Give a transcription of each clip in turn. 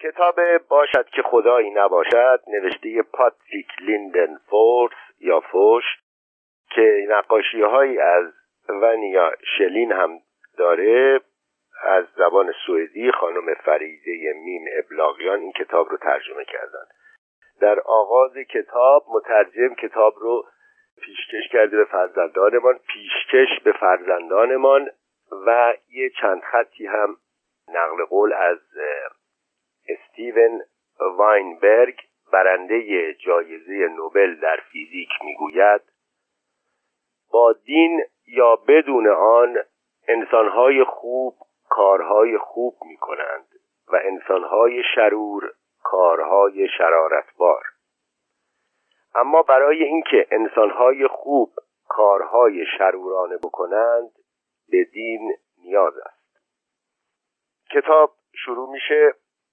کتاب باشد که خدایی نباشد نوشته پاتریک لیندنفورث یا فوش که نقاشی‌هایی از ونیا شلین هم داره، از زبان سوئدی خانم فریده میم ابلاغیان این کتاب رو ترجمه کردن. در آغاز کتاب مترجم کتاب رو پیشکش کرده به فرزندانمان، پیشکش به فرزندانمان، و یه چند خطی هم نقل قول از استیون واینبرگ برنده جایزه نوبل در فیزیک میگوید: با دین یا بدون آن انسان‌های خوب کارهای خوب می‌کنند و انسان‌های شرور کارهای شرارتبار. اما برای اینکه انسان‌های خوب کارهای شرورانه بکنند به دین نیاز است. کتاب شروع میشه: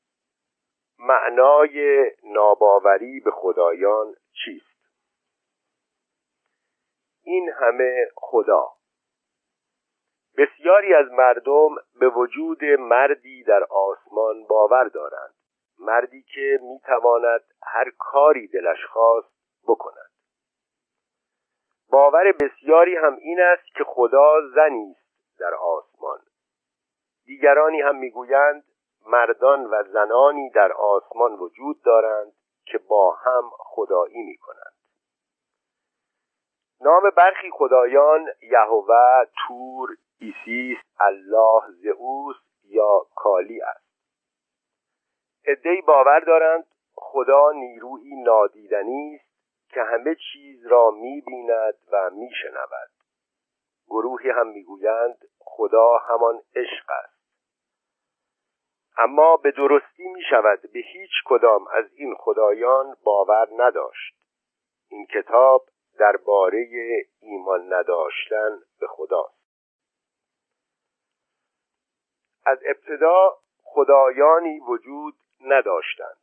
معنای ناباوری به خدایان چیست؟ این همه خدا. بسیاری از مردم به وجود مردی در آسمان باور دارند، مردی که میتواند هر کاری دلش خواست بکند. باور بسیاری هم این است که خدا زنی است در آسمان. دیگرانی هم میگویند مردان و زنانی در آسمان وجود دارند که با هم خدایی میکنند. نام برخی خدایان یهوه، تور، ایسیس، الله، زئوس یا کالی است. عده‌ای باور دارند خدا نیرویی نادیدنی است که همه چیز را می‌بیند و می‌شنود. گروهی هم می‌گویند خدا همان عشق است. اما به درستی می‌شود به هیچ کدام از این خدایان باور نداشت. این کتاب درباره ایمان نداشتن به خداست. از ابتدا خدایانی وجود نداشتند.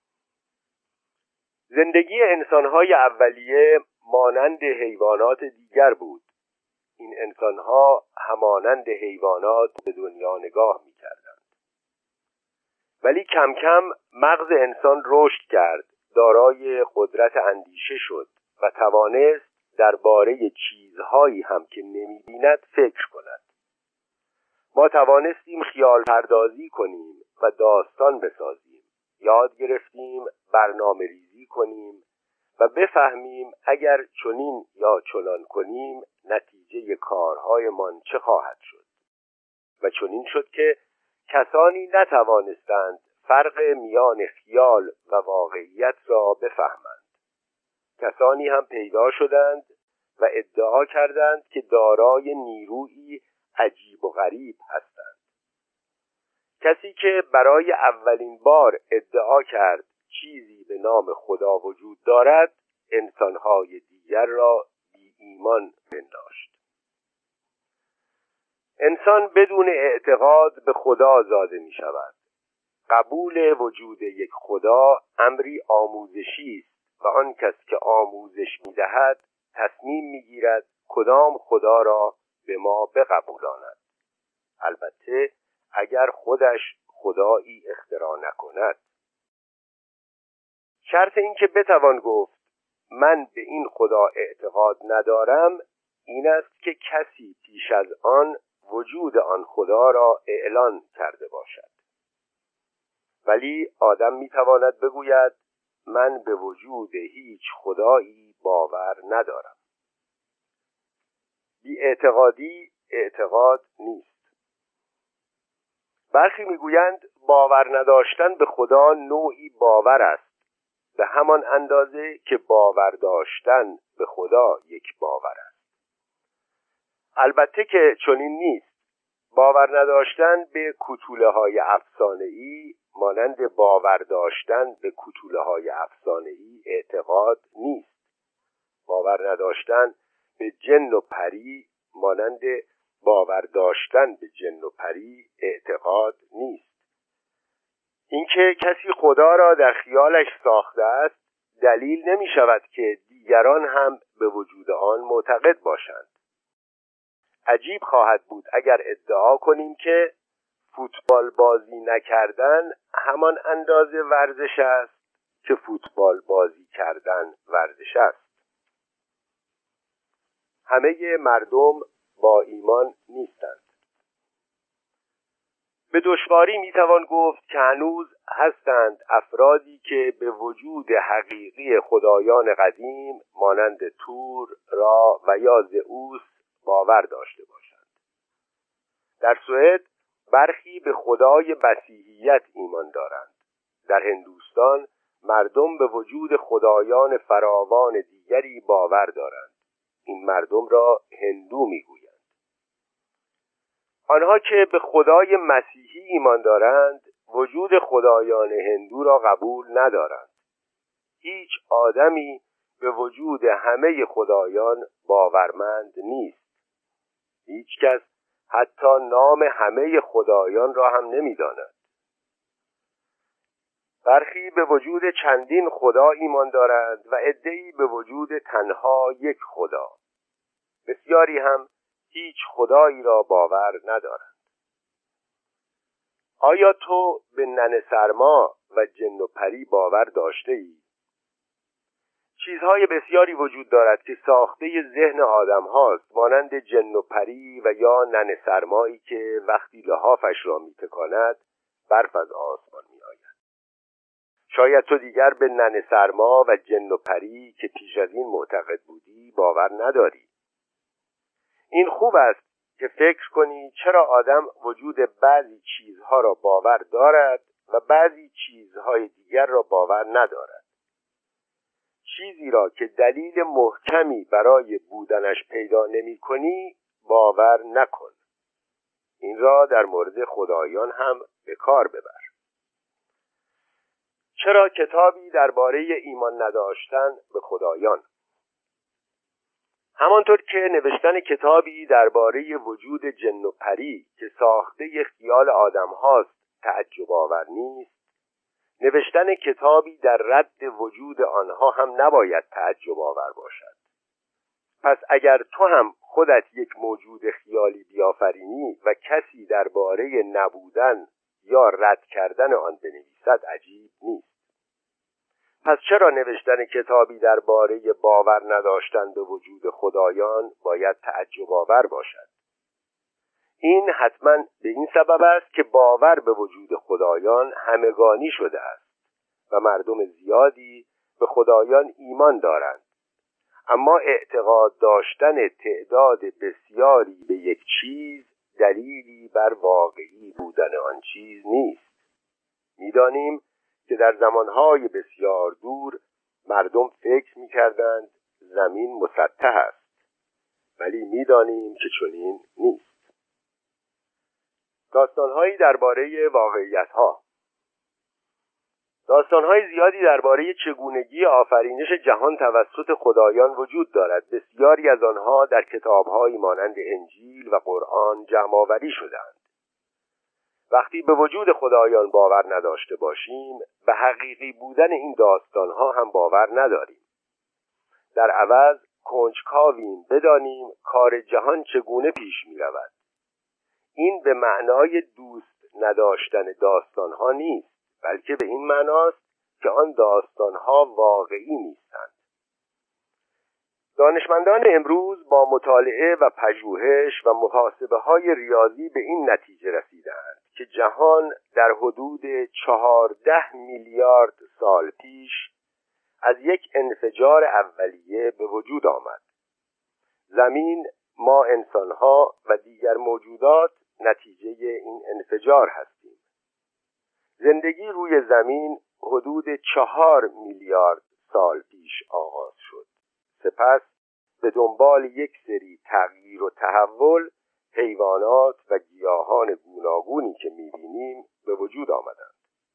زندگی انسان‌های اولیه مانند حیوانات دیگر بود. این انسان‌ها همانند حیوانات به دنیا نگاه می‌کردند. ولی کم کم مغز انسان رشد کرد، دارای قدرت اندیشه شد و توانست درباره چیزهایی هم که نمی‌بیند فکر کند. ما توانستیم خیال پردازی کنیم و داستان بسازیم، یاد گرفتیم برنامه ریزی کنیم و بفهمیم اگر چنین یا چنان کنیم نتیجه کارهایمان چه خواهد شد. و چنین شد که کسانی نتوانستند فرق میان خیال و واقعیت را بفهمند. کسانی هم پیدا شدند و ادعا کردند که دارای نیرویی عجیب و غریب هستند. کسی که برای اولین بار ادعا کرد چیزی به نام خدا وجود دارد، انسان‌های دیگر را بی ایمان پنداشت. انسان بدون اعتقاد به خدا زاده می شود. قبول وجود یک خدا امری آموزشی است و آن کس که آموزش می دهد تصمیم می گیرد کدام خدا را به ما بقبولاند. البته اگر خودش خدایی اختراع نکند. شرط این که بتوان گفت من به این خدا اعتقاد ندارم این است که کسی پیش از آن وجود آن خدا را اعلان کرده باشد. ولی آدم میتواند بگوید من به وجود هیچ خدایی باور ندارم. بی اعتقادی اعتقاد نیست. برخی میگویند باور نداشتن به خدا نوعی باور است، به همان اندازه که باور داشتن به خدا یک باور است. البته که چنین نیست. باور نداشتن به کتوله‌های افسانه‌ای مانند باور داشتن به کتوله‌های افسانه‌ای اعتقاد نیست. باور نداشتن به جن و پری مانند باور داشتن به جن و پری اعتقاد نیست. اینکه کسی خدا را در خیالش ساخته است دلیل نمی شود که دیگران هم به وجود آن معتقد باشند. عجیب خواهد بود اگر ادعا کنیم که فوتبال بازی نکردن همان اندازه ورزش است که فوتبال بازی کردن ورزش است. همه مردم با ایمان نیستند. به دشواری میتوان گفت که هنوز هستند افرادی که به وجود حقیقی خدایان قدیم مانند تور، را و یا زئوس باور داشته باشند. در سوئد برخی به خدای مسیحیت ایمان دارند. در هندوستان مردم به وجود خدایان فراوان دیگری باور دارند. این مردم را هندو میگویند. آنها که به خدای مسیحی ایمان دارند وجود خدایان هندو را قبول ندارند. هیچ آدمی به وجود همه خدایان باورمند نیست. هیچ کس حتی نام همه خدایان را هم نمی‌داند. برخی به وجود چندین خدا ایمان دارند و عده‌ای به وجود تنها یک خدا. بسیاری هم هیچ خدایی را باور ندارند. آیا تو به ننه سرما و جن و پری باور داشته‌ای؟ چیزهای بسیاری وجود دارد که ساخته ذهن آدم هاست، مانند جن و پری و یا ننه سرمایی که وقتی لحافش را می‌تکاند برف از آسمان می‌آید. شاید تو دیگر به ننه سرما و جن و پری که پیش از این معتقد بودی باور نداری. این خوب است که فکر کنی چرا آدم وجود بعضی چیزها را باور دارد و بعضی چیزهای دیگر را باور ندارد. چیزی را که دلیل محکمی برای بودنش پیدا نمی‌کنی باور نکن. این را در مورد خدایان هم به کار ببر. چرا کتابی درباره ایمان نداشتن به خدایان؟ همانطور که نوشتن کتابی درباره وجود جن و پری که ساخته خیال آدم هاست تعجب آور نیست، نوشتن کتابی در رد وجود آنها هم نباید تعجب آور باشد. پس اگر تو هم خودت یک موجود خیالی بیافرینی و کسی درباره نبودن یا رد کردن آن بنویسد عجیب نیست. پس چرا نوشتن کتابی درباره باور نداشتن به وجود خدایان باید تعجب آور باشد؟ این حتما به این سبب است که باور به وجود خدایان همگانی شده است و مردم زیادی به خدایان ایمان دارند، اما اعتقاد داشتن تعداد بسیاری به یک چیز دلیلی بر واقعی بودن آن چیز نیست. می‌دانیم که در زمانهای بسیار دور مردم فکر می‌کردند زمین مسطح است، ولی می‌دانیم که چنین نیست. داستان‌هایی درباره واقعیت‌ها. داستان‌های زیادی درباره چگونگی آفرینش جهان توسط خدایان وجود دارد. بسیاری از آنها در کتاب‌هایی مانند انجیل و قرآن جمع‌آوری شده‌اند. وقتی به وجود خدایان باور نداشته باشیم، به حقیقی بودن این داستان‌ها هم باور نداریم. در عوض کنجکاویم بدانیم کار جهان چگونه پیش می‌رود. این به معنای دوست نداشتن داستان‌ها نیست، بلکه به این معناست که آن داستان‌ها واقعی نیستند. دانشمندان امروز با مطالعه و پژوهش و محاسبه‌های ریاضی به این نتیجه رسیدند که جهان در حدود 14 میلیارد سال پیش از یک انفجار اولیه به وجود آمد. زمین، ما انسان‌ها و دیگر موجودات نتیجه این انفجار هستیم. زندگی روی زمین حدود 4 میلیارد سال پیش آغاز شد. سپس به دنبال یک سری تغییر و تحول حیوانات و گیاهان گوناگونی که می‌بینیم به وجود آمدند.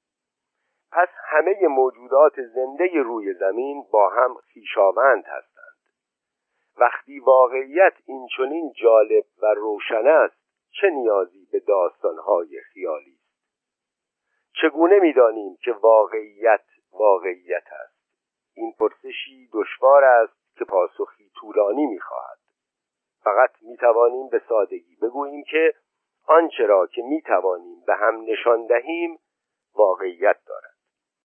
پس همه موجودات زنده روی زمین با هم خویشاوند هستند. وقتی واقعیت این چنین جالب و روشن است، چه نیازی به داستان‌های خیالی است؟ چگونه می‌دانیم که واقعیت است؟ این پرسشی دشوار است که پاسخی طولانی می‌خواهد. فقط می‌توانیم به سادگی بگوییم که آنچه را که می توانیم به هم نشان دهیم واقعیت دارد.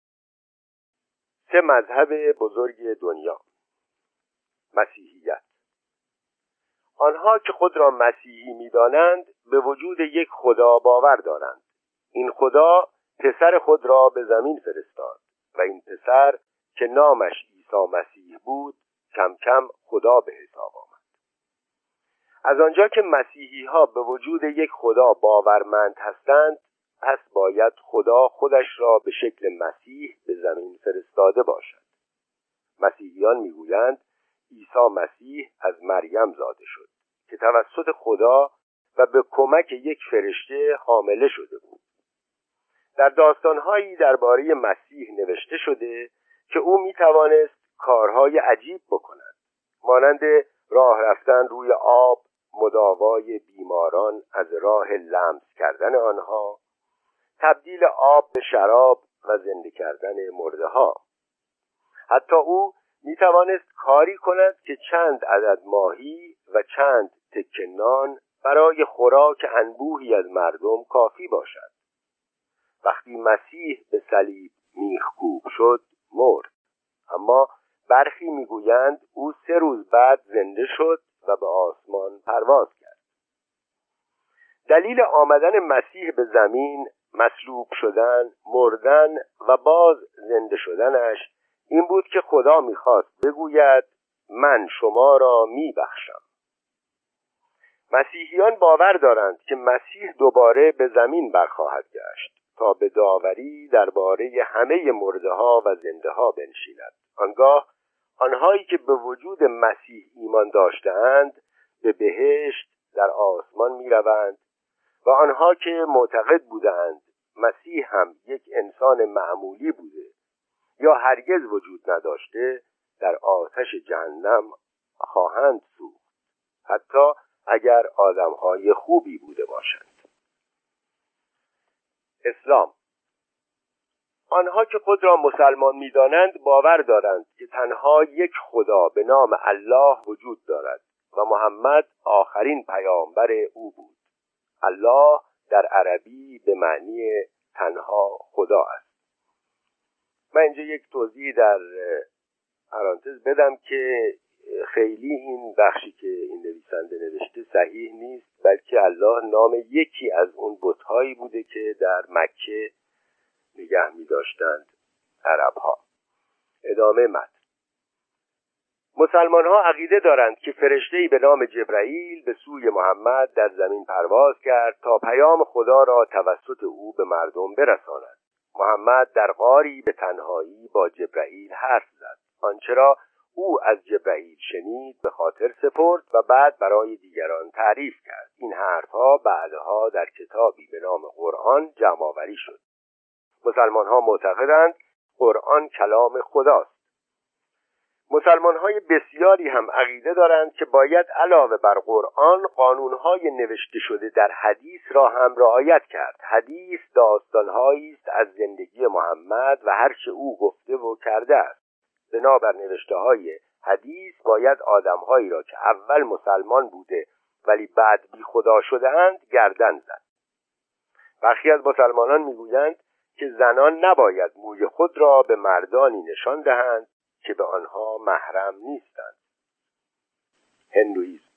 3 مذهب بزرگ دنیا. مسیحیت. آنها که خود را مسیحی می‌دانند به وجود یک خدا باور دارند. این خدا پسر خود را به زمین فرستاد و این پسر که نامش عیسی مسیح بود کم کم خدا به حساب آمد. از آنجا که مسیحی‌ها به وجود یک خدا باورمند هستند، پس باید خدا خودش را به شکل مسیح به زمین فرستاده باشد. مسیحیان می‌گویند عیسی مسیح از مریم زاده شد که توسط خدا و به کمک یک فرشته حامله شده بود. در داستان‌هایی درباره مسیح نوشته شده که او می‌توانست کارهای عجیب بکند، مانند راه رفتن روی آب، مداوای بیماران از راه لمس کردن آنها، تبدیل آب به شراب و زنده کردن مرده‌ها. حتی او می‌توانست کاری کند که چند عدد ماهی و چند تکه نان برای خوراک انبوهی از مردم کافی باشد. وقتی مسیح به صلیب میخکوب شد مرد، اما برخی میگویند او 3 روز بعد زنده شد و به آسمان پرواز کرد. دلیل آمدن مسیح به زمین، مصلوب شدن، مردن و باز زنده شدنش این بود که خدا میخواست بگوید من شما را میبخشم. مسیحیان باور دارند که مسیح دوباره به زمین برخواهد گشت تا به داوری درباره همه مرده‌ها و زنده‌ها بنشیند. آنگاه آنهایی که به وجود مسیح ایمان داشته‌اند به بهشت در آسمان می‌روند و آنها که معتقد بودند مسیح هم یک انسان معمولی بوده یا هرگز وجود نداشته در آتش جهنم خواهند سوخت، حتی اگر آدم‌های خوبی بوده باشند. اسلام. آنها که خود را مسلمان می‌دانند باور دارند که تنها یک خدا به نام الله وجود دارد و محمد آخرین پیامبر او بود. الله در عربی به معنی تنها خدا است. من اینجا یک توضیح در پرانتز بدم که خیلی این بخشی که این نویسنده نوشته صحیح نیست، بلکه الله نام یکی از اون بت‌هایی بوده که در مکه نگه می‌داشتند عرب‌ها. ادامه متن. مسلمان‌ها عقیده دارند که فرشته‌ای به نام جبرائیل به سوی محمد در زمین پرواز کرد تا پیام خدا را توسط او به مردم برساند. محمد در غاری به تنهایی با جبرائیل حرف زد. آنچه را او از جبرائیل شنید به خاطر سپرد و بعد برای دیگران تعریف کرد. این حرفها بعدها در کتابی به نام قرآن جمع‌آوری شد. مسلمان‌ها معتقدند قرآن کلام خداست. مسلمان‌های بسیاری هم عقیده دارند که باید علاوه بر قرآن قانون‌های نوشته شده در حدیث را هم رعایت کرد. حدیث داستان‌هایی است از زندگی محمد و هر چه او گفته و کرده است. بنابر نوشته‌های حدیث باید آدم‌هایی را که اول مسلمان بوده ولی بعد بی خدا شده‌اند گردن زد. برخی از مسلمانان می‌گویند که زنان نباید موی خود را به مردانی نشان دهند که به آنها محرم نیستند. هندویسم.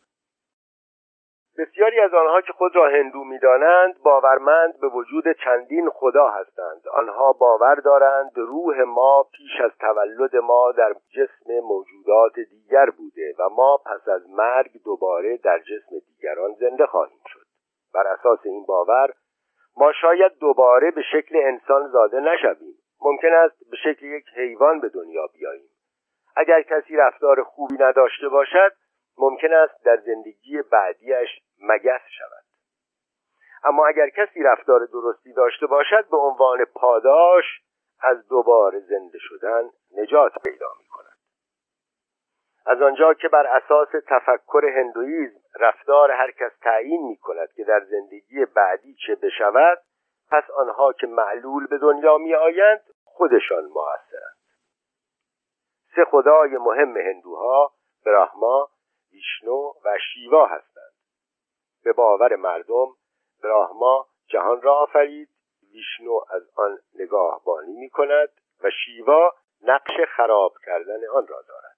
بسیاری از آنها که خود را هندو می‌دانند باورمند به وجود چندین خدا هستند. آنها باور دارند روح ما پیش از تولد ما در جسم موجودات دیگر بوده و ما پس از مرگ دوباره در جسم دیگران زنده خواهیم شد. بر اساس این باور ما شاید دوباره به شکل انسان زاده نشویم. ممکن است به شکل یک حیوان به دنیا بیاییم. اگر کسی رفتار خوبی نداشته باشد ممکن است در زندگی بعدیش مگس شود. اما اگر کسی رفتار درستی داشته باشد به عنوان پاداش از دوباره زنده شدن نجات پیدا می کند. از آنجا که بر اساس تفکر هندویسم رفتار هر کس تعیین می کند که در زندگی بعدی چه بشود، پس آنها که معلول به دنیا می آیند خودشان مؤثرند. 3 خدای مهم هندوها براهما، ویشنو و شیوا هستند. به باور مردم براهما جهان را آفرید، ویشنو از آن نگاهبانی می‌کند و شیوا نقش خراب کردن آن را دارد.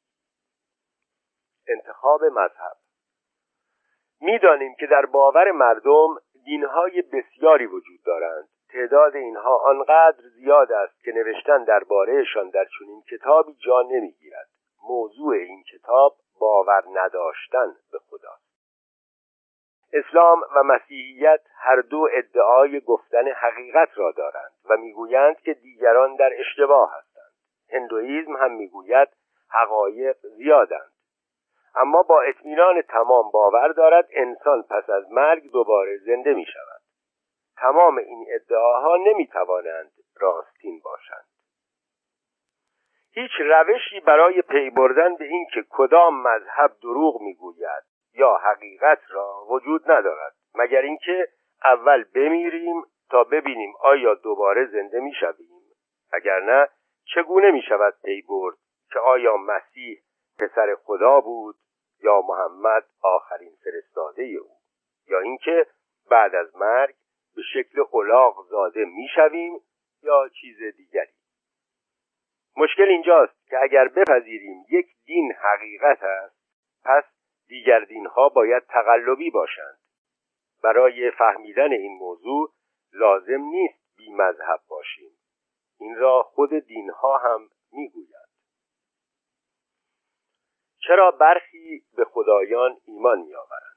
انتخاب مذهب. می‌دانیم که در باور مردم دین‌های بسیاری وجود دارند. تعداد اینها آنقدر زیاد است که نوشتن درباره‌شان در چنین کتابی جا نمی‌گیرد. موضوع این کتاب باور نداشتن به خداست. اسلام و مسیحیت هر دو ادعای گفتن حقیقت را دارند و میگویند که دیگران در اشتباه هستند. هندوئیسم هم میگوید حقایق زیادند، اما با اطمینان تمام باور دارد انسان پس از مرگ دوباره زنده می شود. تمام این ادعاها نمی توانند راستین باشند. هیچ روشی برای پی بردن به این که کدام مذهب دروغ می گوید یا حقیقت را وجود ندارد، مگر اینکه اول بمیریم تا ببینیم آیا دوباره زنده می شویم. اگر نه چگونه می شود پی برد که آیا مسیح پسر خدا بود یا محمد آخرین فرستاده او، یا اینکه بعد از مرگ به شکل الاغ زاده میشویم یا چیز دیگری. مشکل اینجاست که اگر بپذیریم یک دین حقیقت است، پس دیگر دینها باید تقلبی باشند. برای فهمیدن این موضوع لازم نیست بی مذهب باشیم. این را خود دینها هم میگویند. چرا برخی به خدایان ایمان می‌آورند؟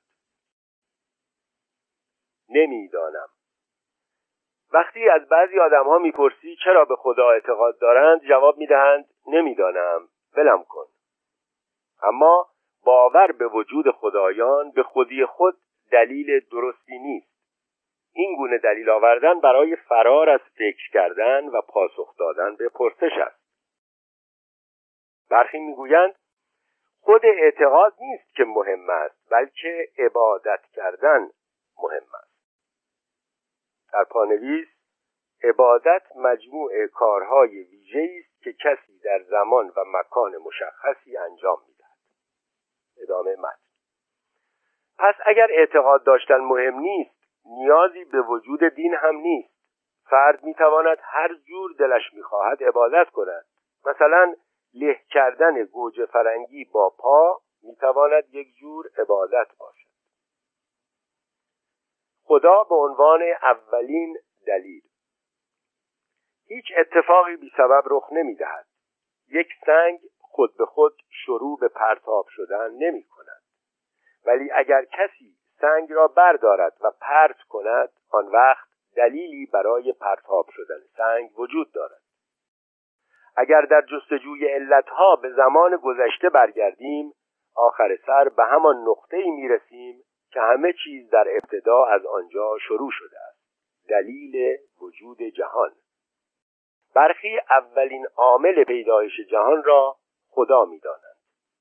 نمی‌دانم. وقتی از بعضی آدم‌ها می‌پرسی چرا به خدا اعتقاد دارند، جواب می‌دهند نمی‌دانم، ولم کن. اما باور به وجود خدایان به خودی خود دلیل درستی نیست. این گونه دلیل آوردن برای فرار از فکر کردن و پاسخ دادن به پرسش است. برخی می‌گویند خود اعتقاد نیست که مهم است، بلکه عبادت کردن مهم است. در پانویس عبادت مجموع کارهای ویژه‌ای است که کسی در زمان و مکان مشخصی انجام می‌دهد. ادامه متن. پس اگر اعتقاد داشتن مهم نیست، نیازی به وجود دین هم نیست. فرد می‌تواند هر جور دلش می‌خواهد عبادت کند. مثلا له کردن گوجه فرنگی با پا میتواند یک جور عبادت باشد. خدا به عنوان اولین دلیل. هیچ اتفاقی بی سبب رخ نمیدهد. یک سنگ خود به خود شروع به پرتاب شدن نمی کند. ولی اگر کسی سنگ را بردارد و پرت کند، آن وقت دلیلی برای پرتاب شدن سنگ وجود دارد. اگر در جستجوی علتها به زمان گذشته برگردیم، آخر سر به همان نقطه‌ای میرسیم که همه چیز در ابتدا از آنجا شروع شده است. دلیل وجود جهان. برخی اولین عامل پیدایش جهان را خدا می‌دانند.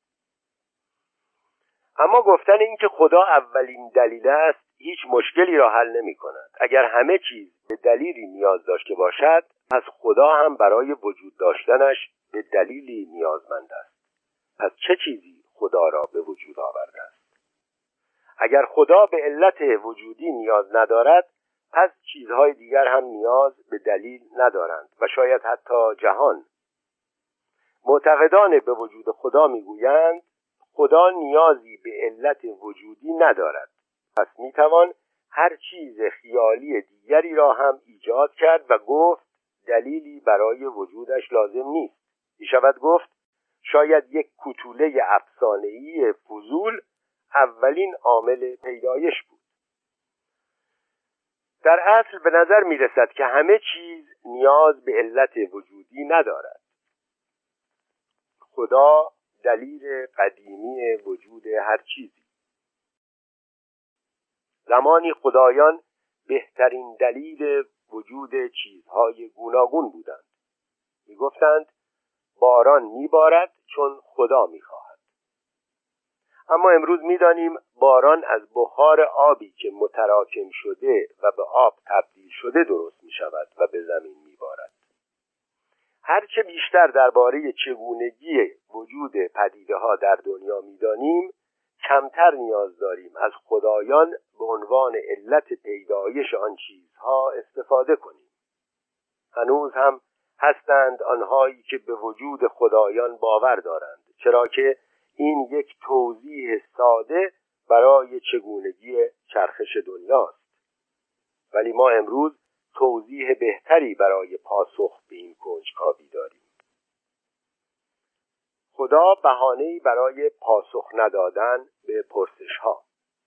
اما گفتن این که خدا اولین دلیل است هیچ مشکلی را حل نمی‌کند. اگر همه چیز به دلیلی نیاز داشته باشد، پس خدا هم برای وجود داشتنش به دلیلی نیازمند است. پس چه چیزی خدا را به وجود آورده است؟ اگر خدا به علت وجودی نیاز ندارد، پس چیزهای دیگر هم نیاز به دلیل ندارند و شاید حتی جهان. معتقدان به وجود خدا میگویند خدا نیازی به علت وجودی ندارد، پس میتوان هر چیز خیالی دیگری را هم ایجاد کرد و گفت دلیلی برای وجودش لازم نیست. میشود گفت شاید یک کوتوله افسانه‌ای فضول اولین عامل پیدایش بود. در اصل به نظر میرسد که همه چیز نیاز به علت وجودی ندارد. خدا دلیل قدیمی وجود هر چیزی. زمانی خدایان بهترین دلیل وجود چیزهای گوناگون بودند. میگفتند باران میبارد چون خدا میخواهد. اما امروز میدانیم باران از بخار آبی که متراکم شده و به آب تبدیل شده درست میشود و به زمین میبارد. هرچه بیشتر درباره چگونگی وجود پدیده‌ها در دنیا می‌دانیم، کمتر نیاز داریم از خدایان به عنوان علت پیدایش آن چیزها استفاده کنیم. هنوز هم هستند آنهایی که به وجود خدایان باور دارند، چرا که این یک توضیح ساده برای چگونگی چرخش دنیاست. ولی ما امروز توضیح بهتری برای پاسخ به این کنجکاوی داریم. خدا بهانه‌ای برای پاسخ ندادن به پرسش‌ها.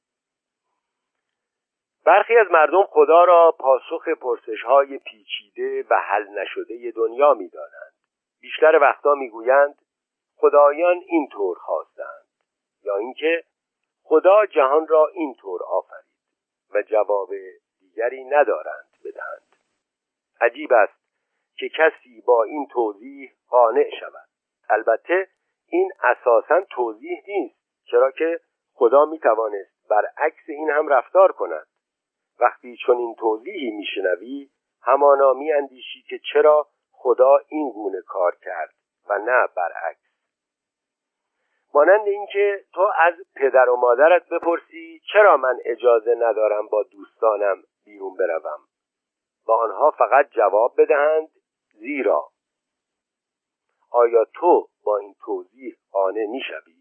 برخی از مردم خدا را پاسخ پرسش‌های پیچیده و حل نشده دنیا می‌دانند. بیشتر وقتا می‌گویند خدایان اینطور خواستند، یا اینکه خدا جهان را اینطور آفرید، و جواب دیگری ندارند بدهند. عجیب است که کسی با این توضیح قانع شود. البته این اساساً توضیح نیست، چرا که خدا می‌توانست برعکس این هم رفتار کند. وقتی چون این توضیحی میشنوی همانا میاندیشی که چرا خدا این گونه کار کرد و نه برعکس. مانند اینکه تو از پدر و مادرت بپرسی چرا من اجازه ندارم با دوستانم بیرون بروم و آنها فقط جواب بدهند زیرا. آیا تو با این توضیح قانع میشوی؟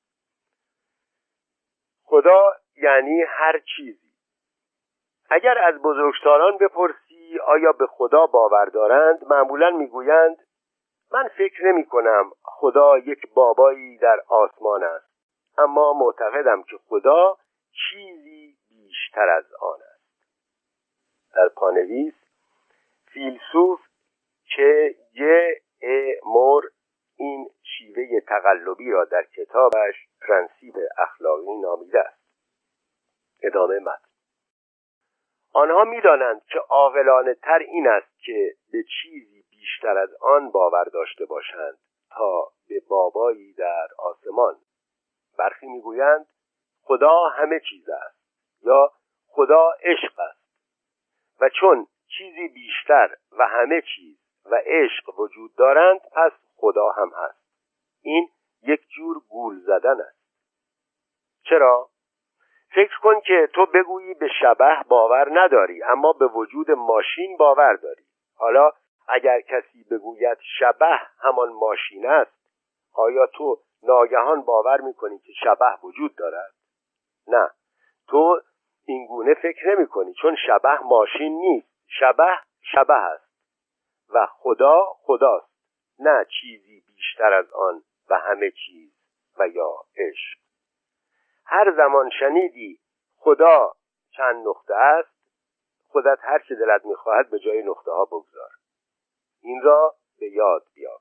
خدا یعنی هر چیزی. اگر از بزرگسالان بپرسی آیا به خدا باور دارند، معمولاً میگویند من فکر نمی کنم خدا یک بابایی در آسمان است، اما معتقدم که خدا چیزی بیشتر از آن است. در پانویس فیلسوف که مور این شیوه تقلبی را در کتابش پرنسیپ اخلاقی نامیده است. ادامه متن. آنها می‌دانند که عاقلانه تر این است که به چیزی بیشتر از آن باور داشته باشند تا به بابایی در آسمان. برخی می‌گویند خدا همه چیز است یا خدا عشق است و چون چیزی بیشتر و همه چیز و عشق وجود دارند پس خدا هم هست. این یک جور گول زدن است. چرا؟ فکر کن که تو بگویی به شبح باور نداری اما به وجود ماشین باور داری. حالا اگر کسی بگوید شبح همان ماشین است، آیا تو ناگهان باور میکنی که شبح وجود دارد؟ نه، تو این گونه فکر نمی کنی، چون شبح ماشین نیست. شبح است و خدا خداست، نه چیزی بیشتر از آن و همه چیز و یا عشق. هر زمان شنیدی خدا چند نقطه است، خودت هر چه دلت میخواهد به جای نقطه ها بگذار. این را به یاد بیاور.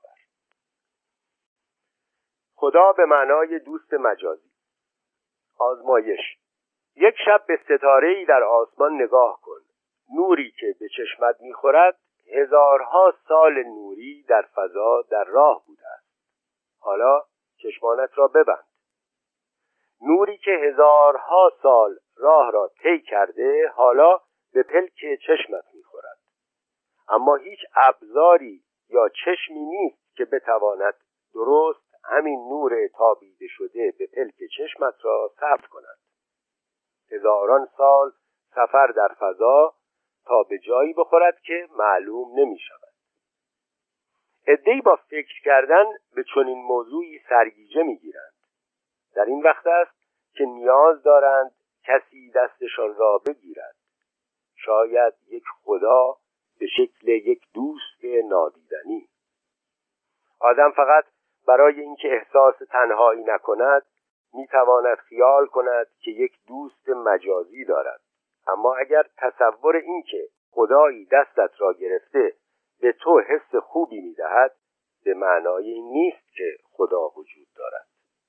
خدا به معنای دوست مجازی. آزمایش. یک شب به ستاره‌ای در آسمان نگاه کن. نوری که به چشمت میخورد هزارها سال نوری در فضا در راه بوده است. حالا چشمانت را ببند. نوری که هزارها سال راه را طی کرده حالا به پلک چشمت میخورد، اما هیچ ابزاری یا چشمی نیست که بتواند درست همین نور تابیده شده به پلک چشمت را ثبت کند. هزاران سال سفر در فضا تا به جایی بخورد که معلوم نمی شود. عده‌ای با فکر کردن به چنین موضوعی سرگیجه می گیرند. در این وقت است که نیاز دارند کسی دستشان را بگیرد. شاید یک خدا به شکل یک دوست نادیدنی. آدم فقط برای اینکه احساس تنهایی نکند میتواند خیال کند که یک دوست مجازی دارد. اما اگر تصور اینکه خدایی دستت را گرفته به تو حس خوبی میدهد، به معنای این نیست که خدا وجود دارد.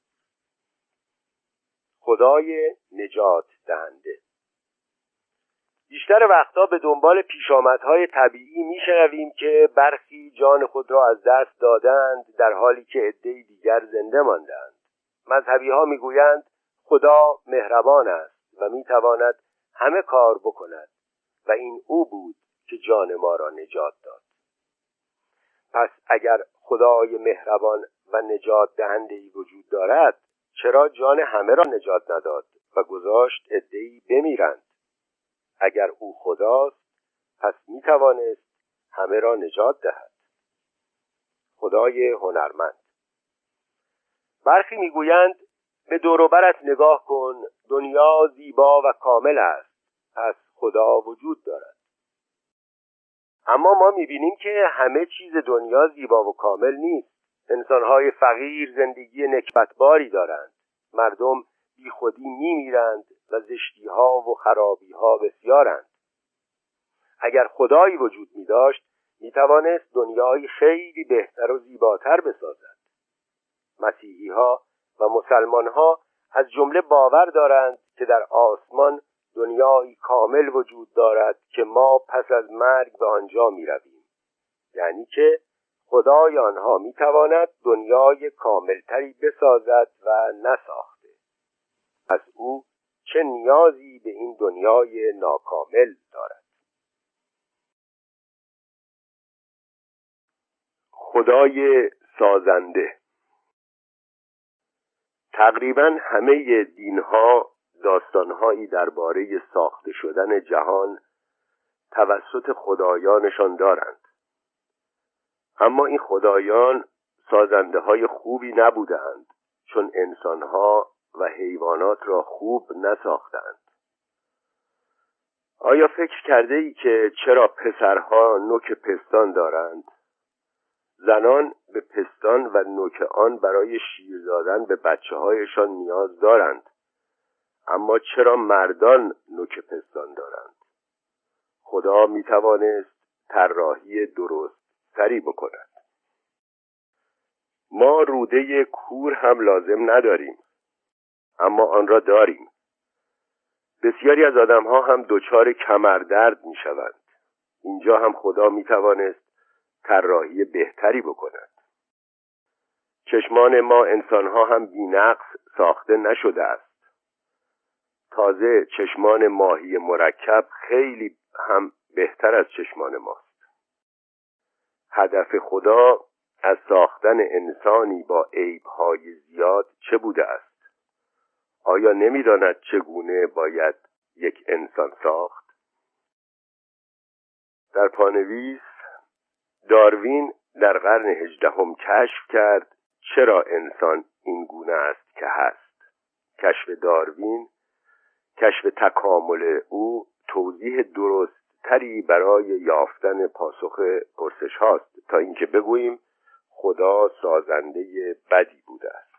خدای نجات دهنده. بیشتر وقتا به دنبال پیشامدهای طبیعی میشنویم که برخی جان خود را از دست دادند در حالی که عده‌ای دیگر زنده ماندند. مذهبی ها میگویند خدا مهربان است و میتواند همه کار بکند و این او بود که جان ما را نجات داد. پس اگر خدای مهربان و نجات دهنده‌ای وجود دارد، چرا جان همه را نجات نداد و گذاشت عده‌ای بمیرند؟ اگر او خداست پس میتوانست همه را نجات دهد. خدای هنرمند. برخی میگویند به دور و برت نگاه کن، دنیا زیبا و کامل است، پس خدا وجود دارد. اما ما میبینیم که همه چیز دنیا زیبا و کامل نیست. انسانهای فقیر زندگی نکبتباری دارند. مردم بی خودی میمیرند و زشتی‌ها و خرابی‌ها بسیارند. اگر خدایی وجود می‌داشت می‌توانست دنیای خیلی بهتر و زیباتر بسازد. مسیحی‌ها و مسلمان‌ها از جمله باور دارند که در آسمان دنیایی کامل وجود دارد که ما پس از مرگ به آنجا می‌رویم. یعنی که خدای آنها می‌تواند دنیای کاملتری بسازد و نساخته. پس او چه نیازی به این دنیای ناکامل دارد؟ خدای سازنده. تقریباً همه دین‌ها داستان‌هایی درباره ساخته شدن جهان توسط خدایانشان دارند. اما این خدایان سازنده‌های خوبی نبودند، چون انسان‌ها و حیوانات را خوب نساختند. آیا فکر کرده ای که چرا پسرها نوک پستان دارند؟ زنان به پستان و نوک آن برای شیر دادن به بچه‌هایشان نیاز دارند، اما چرا مردان نوک پستان دارند؟ خدا می‌توانست طراحی درست تری بکند. ما روده کور هم لازم نداریم، اما آن را داریم. بسیاری از آدم‌ها هم دچار کمردرد می‌شوند. اینجا هم خدا می‌توانست طراحی بهتری بکند. چشمان ما انسان‌ها هم بی‌نقص ساخته نشده است. تازه چشمان ماهی مرکب خیلی هم بهتر از چشمان ماست. هدف خدا از ساختن انسانی با عیب‌های زیاد چه بوده است؟ آیا نمی‌داند چگونه باید یک انسان ساخت؟ در پانویس داروین در قرن 18 کشف کرد چرا انسان این گونه است که هست. کشف داروین، کشف تکامل او توضیح درست تری برای یافتن پاسخ پرسش هاست تا اینکه بگوییم خدا سازنده بدی بوده است.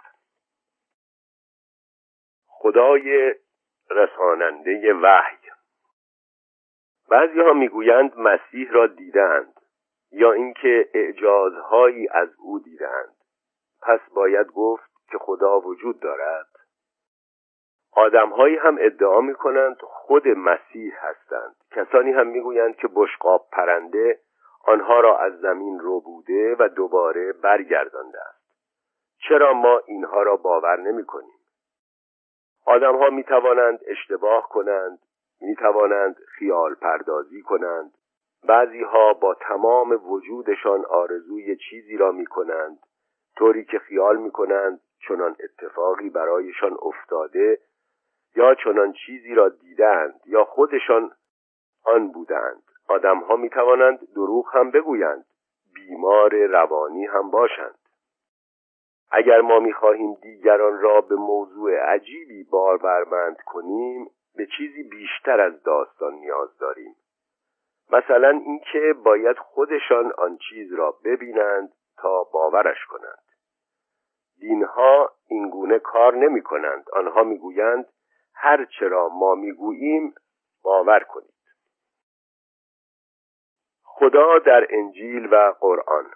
خدای رساننده وحی. بعضی ها میگویند مسیح را دیدند یا اینکه اعجازهایی از او دیدند. پس باید گفت که خدا وجود دارد. آدم‌هایی هم ادعا می‌کنند خود مسیح هستند. کسانی هم می‌گویند که بشقاب پرنده آنها را از زمین ربوده و دوباره برگردانده است. چرا ما اینها را باور نمی‌کنیم؟ آدم‌ها می‌توانند اشتباه کنند، می‌توانند خیال پردازی کنند. بعضی‌ها با تمام وجودشان آرزوی چیزی را می‌کنند، طوری که خیال می‌کنند چنان اتفاقی برایشان افتاده یا چنان چیزی را دیدند یا خودشان آن بودند. آدم‌ها می‌توانند دروغ هم بگویند، بیمار روانی هم باشند. اگر ما می‌خواهیم دیگران را به موضوع عجیبی باورمند کنیم، به چیزی بیشتر از داستان نیاز داریم. مثلا اینکه باید خودشان آن چیز را ببینند تا باورش کنند. دین‌ها این گونه کار نمی‌کنند. آنها می‌گویند هر چرا ما می‌گوییم باور کنید. خدا در انجیل و قرآن.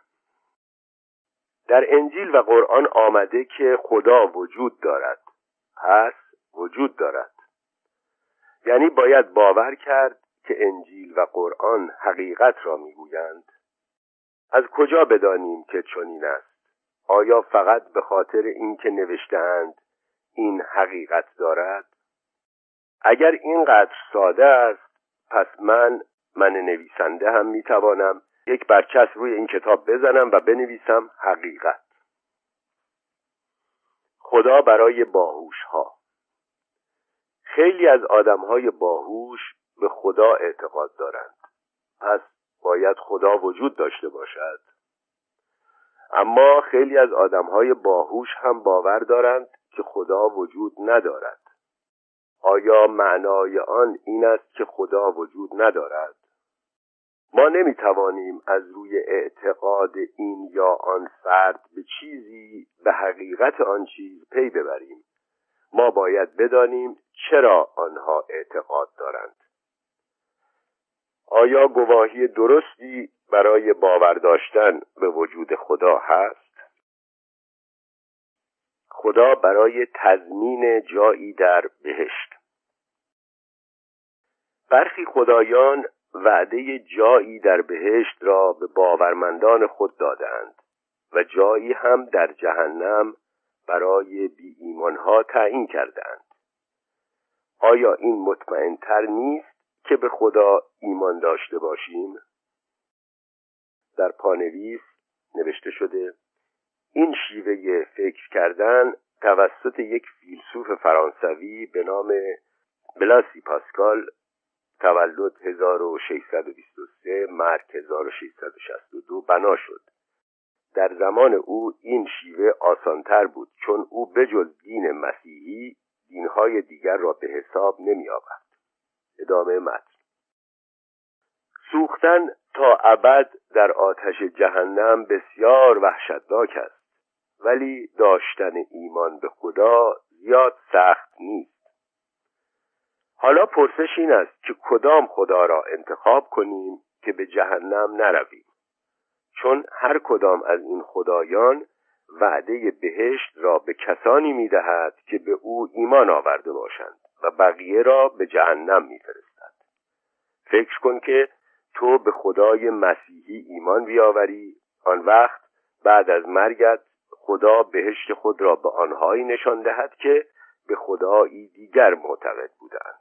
در انجیل و قرآن آمده که خدا وجود دارد، پس وجود دارد. یعنی باید باور کرد که انجیل و قرآن حقیقت را میگویند. از کجا بدانیم که چنین است؟ آیا فقط به خاطر اینکه نوشته‌اند این حقیقت دارد؟ اگر اینقدر ساده است، پس من نویسنده هم میتوانم یک برچسب روی این کتاب بزنم و بنویسم حقیقت. خدا برای باهوش‌ها. خیلی از آدم‌های باهوش به خدا اعتقاد دارند. پس باید خدا وجود داشته باشد. اما خیلی از آدم‌های باهوش هم باور دارند که خدا وجود ندارد. آیا معنای آن این است که خدا وجود ندارد؟ ما نمی‌توانیم از روی اعتقاد این یا آن فرد به چیزی به حقیقت آن چیز پی ببریم. ما باید بدانیم چرا آنها اعتقاد دارند. آیا گواهی درستی برای باور داشتن به وجود خدا هست؟ خدا برای تضمین جایی در بهشت. برخی خدایان وعده جایی در بهشت را به باورمندان خود دادند و جایی هم در جهنم برای بی ایمانها تعیین کردند. آیا این مطمئن‌تر نیست که به خدا ایمان داشته باشیم؟ در پانویس نوشته شده این شیوه فکر کردن توسط یک فیلسوف فرانسوی به نام بلاسی پاسکال، تولد 1623 مرگ 1662 بنا شد. در زمان او این شیوه آسانتر بود، چون او بجز دین مسیحی دینهای دیگر را به حساب نمی آورد. ادامه متن. سوختن تا ابد در آتش جهنم بسیار وحشتناک است، ولی داشتن ایمان به خدا زیاد سخت نیست. حالا پرسش این است که کدام خدا را انتخاب کنیم که به جهنم نرویم، چون هر کدام از این خدایان وعده بهشت را به کسانی می‌دهد که به او ایمان آورده باشند و بقیه را به جهنم می‌فرستد. فکر کن که تو به خدای مسیحی ایمان بیاوری، آن وقت بعد از مرگت خدا بهشت خود را به آنهایی نشان دهد که به خدایی دیگر معتقد بودند.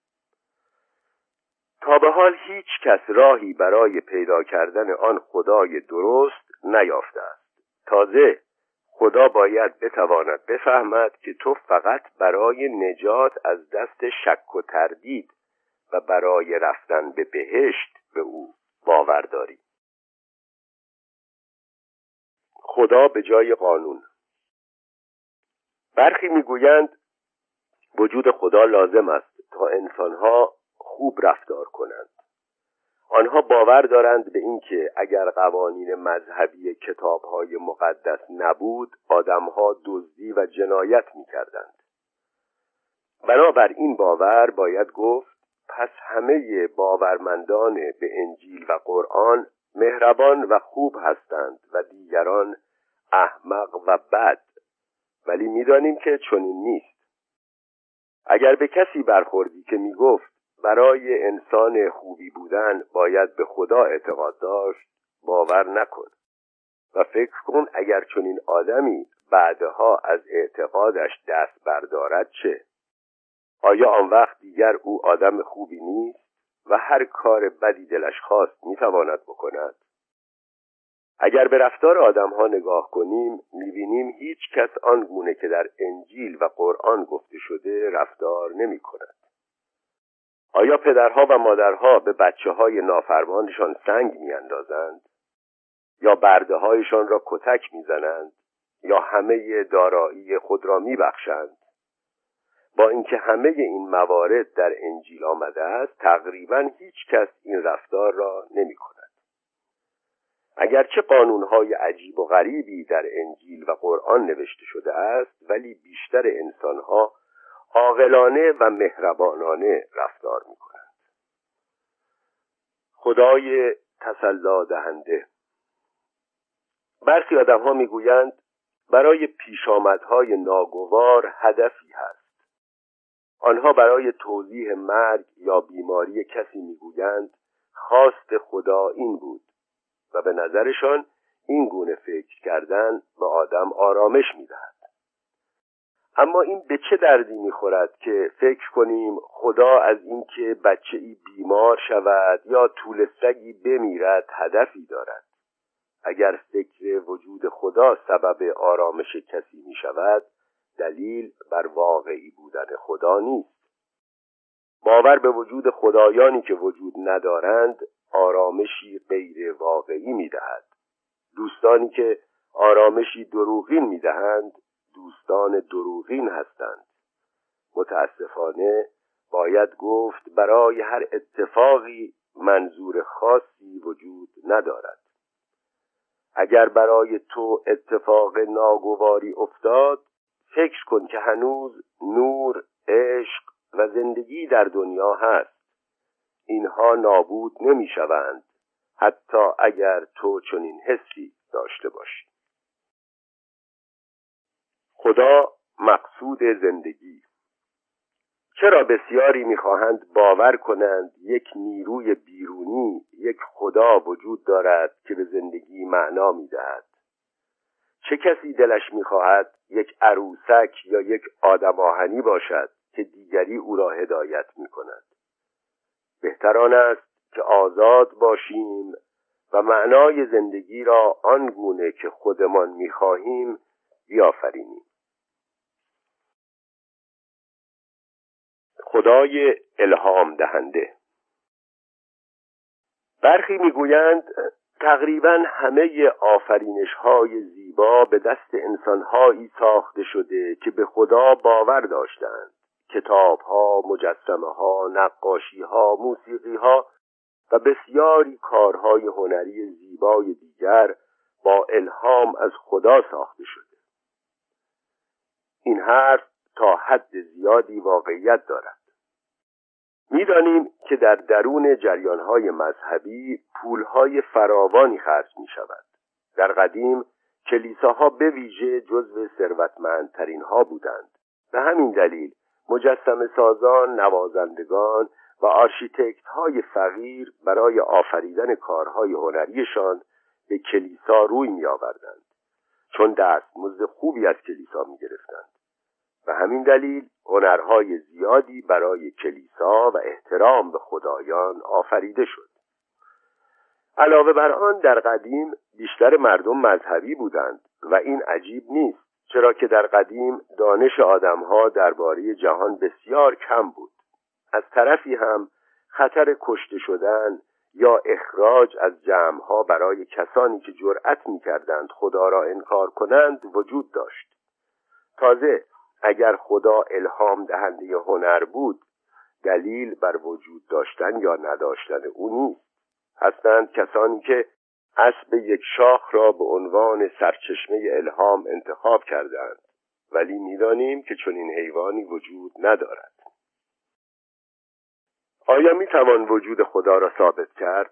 تا به حال هیچ کس راهی برای پیدا کردن آن خدای درست نیافته است. تازه خدا باید بتواند بفهمد که تو فقط برای نجات از دست شک و تردید و برای رفتن به بهشت به او باور داری. خدا به جای قانون. برخی میگویند وجود خدا لازم است تا انسانها خوب رفتار کنند. آنها باور دارند به این که اگر قوانین مذهبی کتاب‌های مقدس نبود، آدم‌ها دزدی و جنایت می‌کردند. بنابر این باور باید گفت پس همه باورمندان به انجیل و قرآن مهربان و خوب هستند و دیگران احمق و بد، ولی می‌دانیم که چنین نیست. اگر به کسی برخوردی که می‌گفت برای انسان خوبی بودن باید به خدا اعتقاد داشت، باور نکن و فکر کن اگر چنین آدمی بعدها از اعتقادش دست بردارد چه؟ آیا آن وقت دیگر او آدم خوبی نیست و هر کار بدی دلش خواست میتواند بکند؟ اگر به رفتار آدم‌ها نگاه کنیم می‌بینیم هیچ کس آنگونه که در انجیل و قرآن گفته شده رفتار نمی‌کند. آیا پدرها و مادرها به بچه‌های نافرمانشان سنگ می‌اندازند؟ یا برده‌هایشان را کتک می‌زنند؟ یا همه دارایی خود را می‌بخشند؟ با اینکه همه این موارد در انجیل آمده است، تقریباً هیچ کس این رفتار را نمی‌کند. اگرچه قانون‌های عجیب و غریبی در انجیل و قرآن نوشته شده است، ولی بیشتر انسان‌ها عاقلانه و مهربانانه رفتار می‌کنند. خدای تسلی دهنده. برخی آدم‌ها می‌گویند برای پیشامدهای ناگوار هدفی هست. آنها برای توضیح مرگ یا بیماری کسی می‌گویند خواست خدا این بود و به نظرشان این گونه فکر کردن به آدم آرامش می‌دهد. اما این به چه دردی می‌خورد که فکر کنیم خدا از اینکه بچه‌ای بیمار شود یا توله سگی بمیرد هدفی دارد؟ اگر فکر وجود خدا سبب آرامش کسی می‌شود، دلیل بر واقعی بودن خدا نیست. باور به وجود خدایانی که وجود ندارند آرامشی غیر واقعی می‌دهد. دوستانی که آرامشی دروغین می‌دهند دوستان دروغین هستند. متاسفانه باید گفت برای هر اتفاقی منظور خاصی وجود ندارد. اگر برای تو اتفاق ناگواری افتاد، فکر کن که هنوز نور، عشق و زندگی در دنیا هست. اینها نابود نمی شوند، حتی اگر تو چنین حسی داشته باشی. خدا مقصود زندگی. چرا بسیاری می‌خواهند باور کنند یک نیروی بیرونی، یک خدا وجود دارد که به زندگی معنا می‌دهد؟ چه کسی دلش می‌خواهد یک عروسک یا یک آدم آهنی باشد که دیگری او را هدایت می‌کند؟ بهتر آن است که آزاد باشیم و معنای زندگی را آنگونه که خودمان می‌خواهیم بیافرینیم. خدای الهام دهنده. برخی میگویند تقریباً همه آفرینش‌های زیبا به دست انسان‌هایی ساخته شده که به خدا باور داشتند. کتاب‌ها، مجسمه‌ها، نقاشی‌ها، موسیقی‌ها و بسیاری کارهای هنری زیبای دیگر با الهام از خدا ساخته شده. این حرف تا حد زیادی واقعیت دارد. می‌دانیم که در درون جریان‌های مذهبی پول‌های فراوانی خرج می‌شود. در قدیم کلیساها به ویژه جزو ثروتمندترین‌ها بودند. به همین دلیل مجسمه سازان، نوازندگان و آرشیتکت‌های فقیر برای آفریدن کارهای هنریشان به کلیسا روی می‌آوردند، چون دستمزد خوبی از کلیسا می‌گرفتند. و همین دلیل هنرهای زیادی برای کلیسا و احترام به خدایان آفریده شد. علاوه بر آن در قدیم بیشتر مردم مذهبی بودند و این عجیب نیست، چرا که در قدیم دانش آدم‌ها درباره جهان بسیار کم بود. از طرفی هم خطر کشته شدن یا اخراج از جمع‌ها برای کسانی که جرأت می‌کردند خدا را انکار کنند وجود داشت. تازه اگر خدا الهام دهنده هنر بود، دلیل بر وجود داشتن یا نداشتن او نیست. هستند کسانی که اسب یک شاخ را به عنوان سرچشمه الهام انتخاب کردند، ولی می‌دانیم که چنین حیوانی وجود ندارد. آیا می‌توان وجود خدا را ثابت کرد؟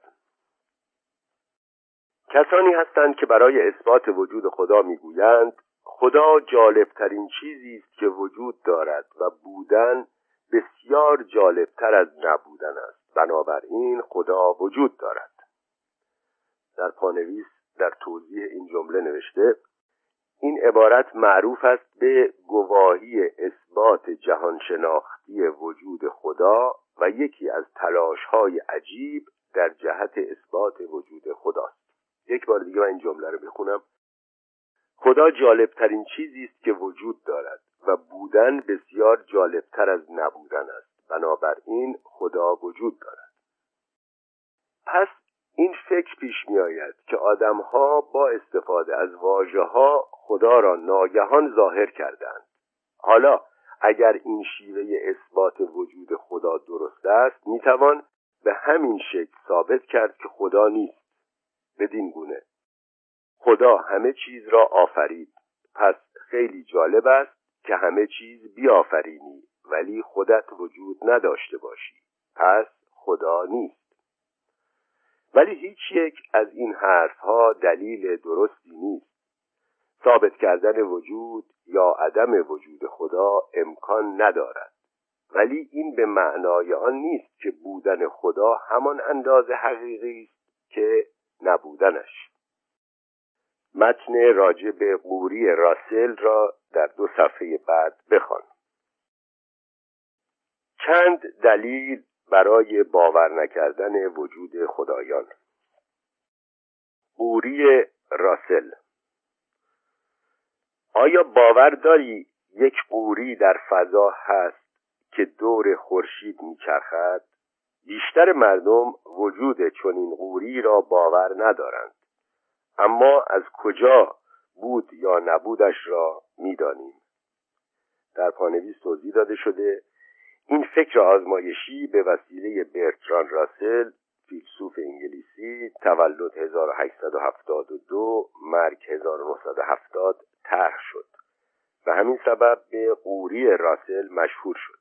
کسانی هستند که برای اثبات وجود خدا می‌گویند خدا جالبترین چیزی است که وجود دارد و بودن بسیار جالبتر از نبودن است، بنابراین خدا وجود دارد. در پانویس در توضیح این جمله نوشته این عبارت معروف است به گواهی اثبات جهانشناختی وجود خدا و یکی از تلاش‌های عجیب در جهت اثبات وجود خداست. یک بار دیگه من این جمله رو بخونم. خدا جالبترین چیزی است که وجود دارد و بودن بسیار جالبتر از نبودن است، بنابراین خدا وجود دارد. پس این فکر پیش می آید که آدم‌ها با استفاده از واژه‌ها خدا را ناگهان ظاهر کردند. حالا اگر این شیوه اثبات وجود خدا درست است، می توان به همین شکل ثابت کرد که خدا نیست. بدین گونه خدا همه چیز را آفرید، پس خیلی جالب است که همه چیز بیافرینی ولی خودت وجود نداشته باشی، پس خدا نیست. ولی هیچ یک از این حرفها دلیل درستی نیست. ثابت کردن وجود یا عدم وجود خدا امکان ندارد، ولی این به معنای آن نیست که بودن خدا همان اندازه حقیقی است که نبودنش. متن راجع به قوری راسل را در 2 صفحه بعد بخوان. چند دلیل برای باور نکردن وجود خدایان. قوری راسل: آیا باور داری یک قوری در فضا هست که دور خورشید میچرخد، بیشتر مردم وجود چنین قوری را باور ندارند، اما از کجا بود یا نبودش را می‌دانیم. در پانویس توضیح داده شده این فکر آزمایشی به وسیله برتراند راسل، فیلسوف انگلیسی، تولد 1872 مرگ 1970 طرح شد و همین سبب به قوری راسل مشهور شد.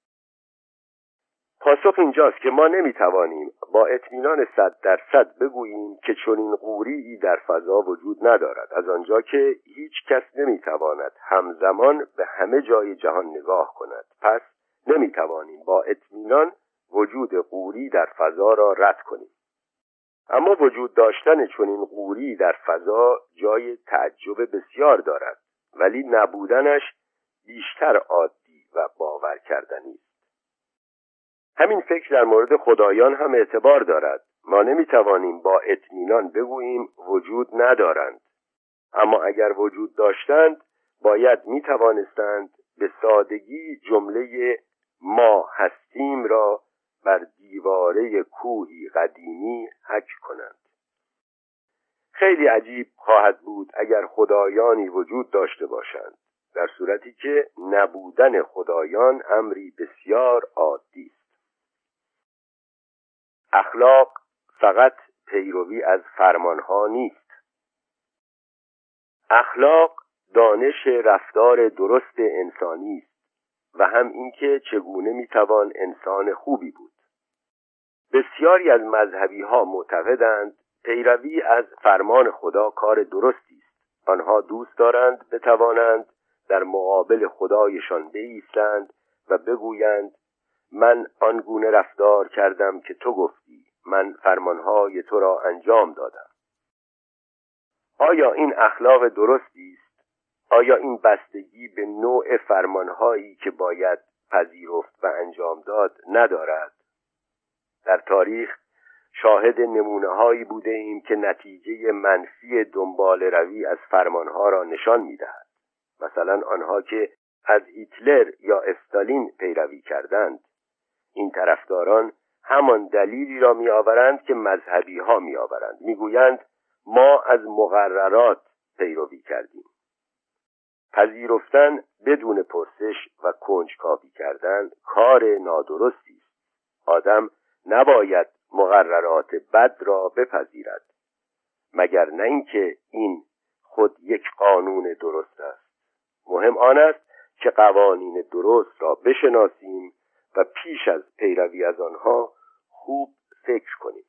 پاسخ اینجاست که ما نمیتوانیم با اطمینان 100% بگوییم که چنین قوری‌ای در فضا وجود ندارد، از آنجا که هیچ کس نمیتواند همزمان به همه جای جهان نگاه کند. پس نمیتوانیم با اطمینان وجود قوری در فضا را رد کنیم. اما وجود داشتن چنین قوری در فضا جای تعجب بسیار دارد، ولی نبودنش بیشتر عادی و باور کردنی است. همین فکر در مورد خدایان هم اعتبار دارد. ما نمیتوانیم با اطمینان بگوییم وجود ندارند، اما اگر وجود داشتند باید میتوانستند به سادگی جمله ما هستیم را بر دیواره کوهی قدیمی حک کنند. خیلی عجیب خواهد بود اگر خدایانی وجود داشته باشند، در صورتی که نبودن خدایان امری بسیار عادی است. اخلاق فقط پیروی از فرمانها نیست. اخلاق دانش رفتار درست انسانی است و هم اینکه چگونه میتوان انسان خوبی بود. بسیاری از مذهبی ها معتقدند پیروی از فرمان خدا کار درستی است. آنها دوست دارند بتوانند در مقابل خدایشان بایستند و بگویند من آنگونه رفتار کردم که تو گفتی، من فرمانهای تو را انجام دادم. آیا این اخلاق درستی است؟ آیا این بستگی به نوع فرمانهایی که باید پذیرفت و انجام داد ندارد؟ در تاریخ شاهد نمونه‌هایی بوده ایم که نتیجه منفی دنبال روی از فرمانها را نشان می‌دهد. مثلا آنها که از هیتلر یا استالین پیروی کردند. این طرفداران همان دلیلی را می‌آورند که مذهبی‌ها می‌آورند. می‌گویند ما از مقررات پیروی کردیم. پذیرفتن بدون پرسش و کنجکاوی کردن کار نادرستی است. آدم نباید مقررات بد را بپذیرد، مگر نه اینکه این خود یک قانون درست است. مهم آن است که قوانین درست را بشناسیم و پیش از پیروی از آنها خوب فکر کنیم.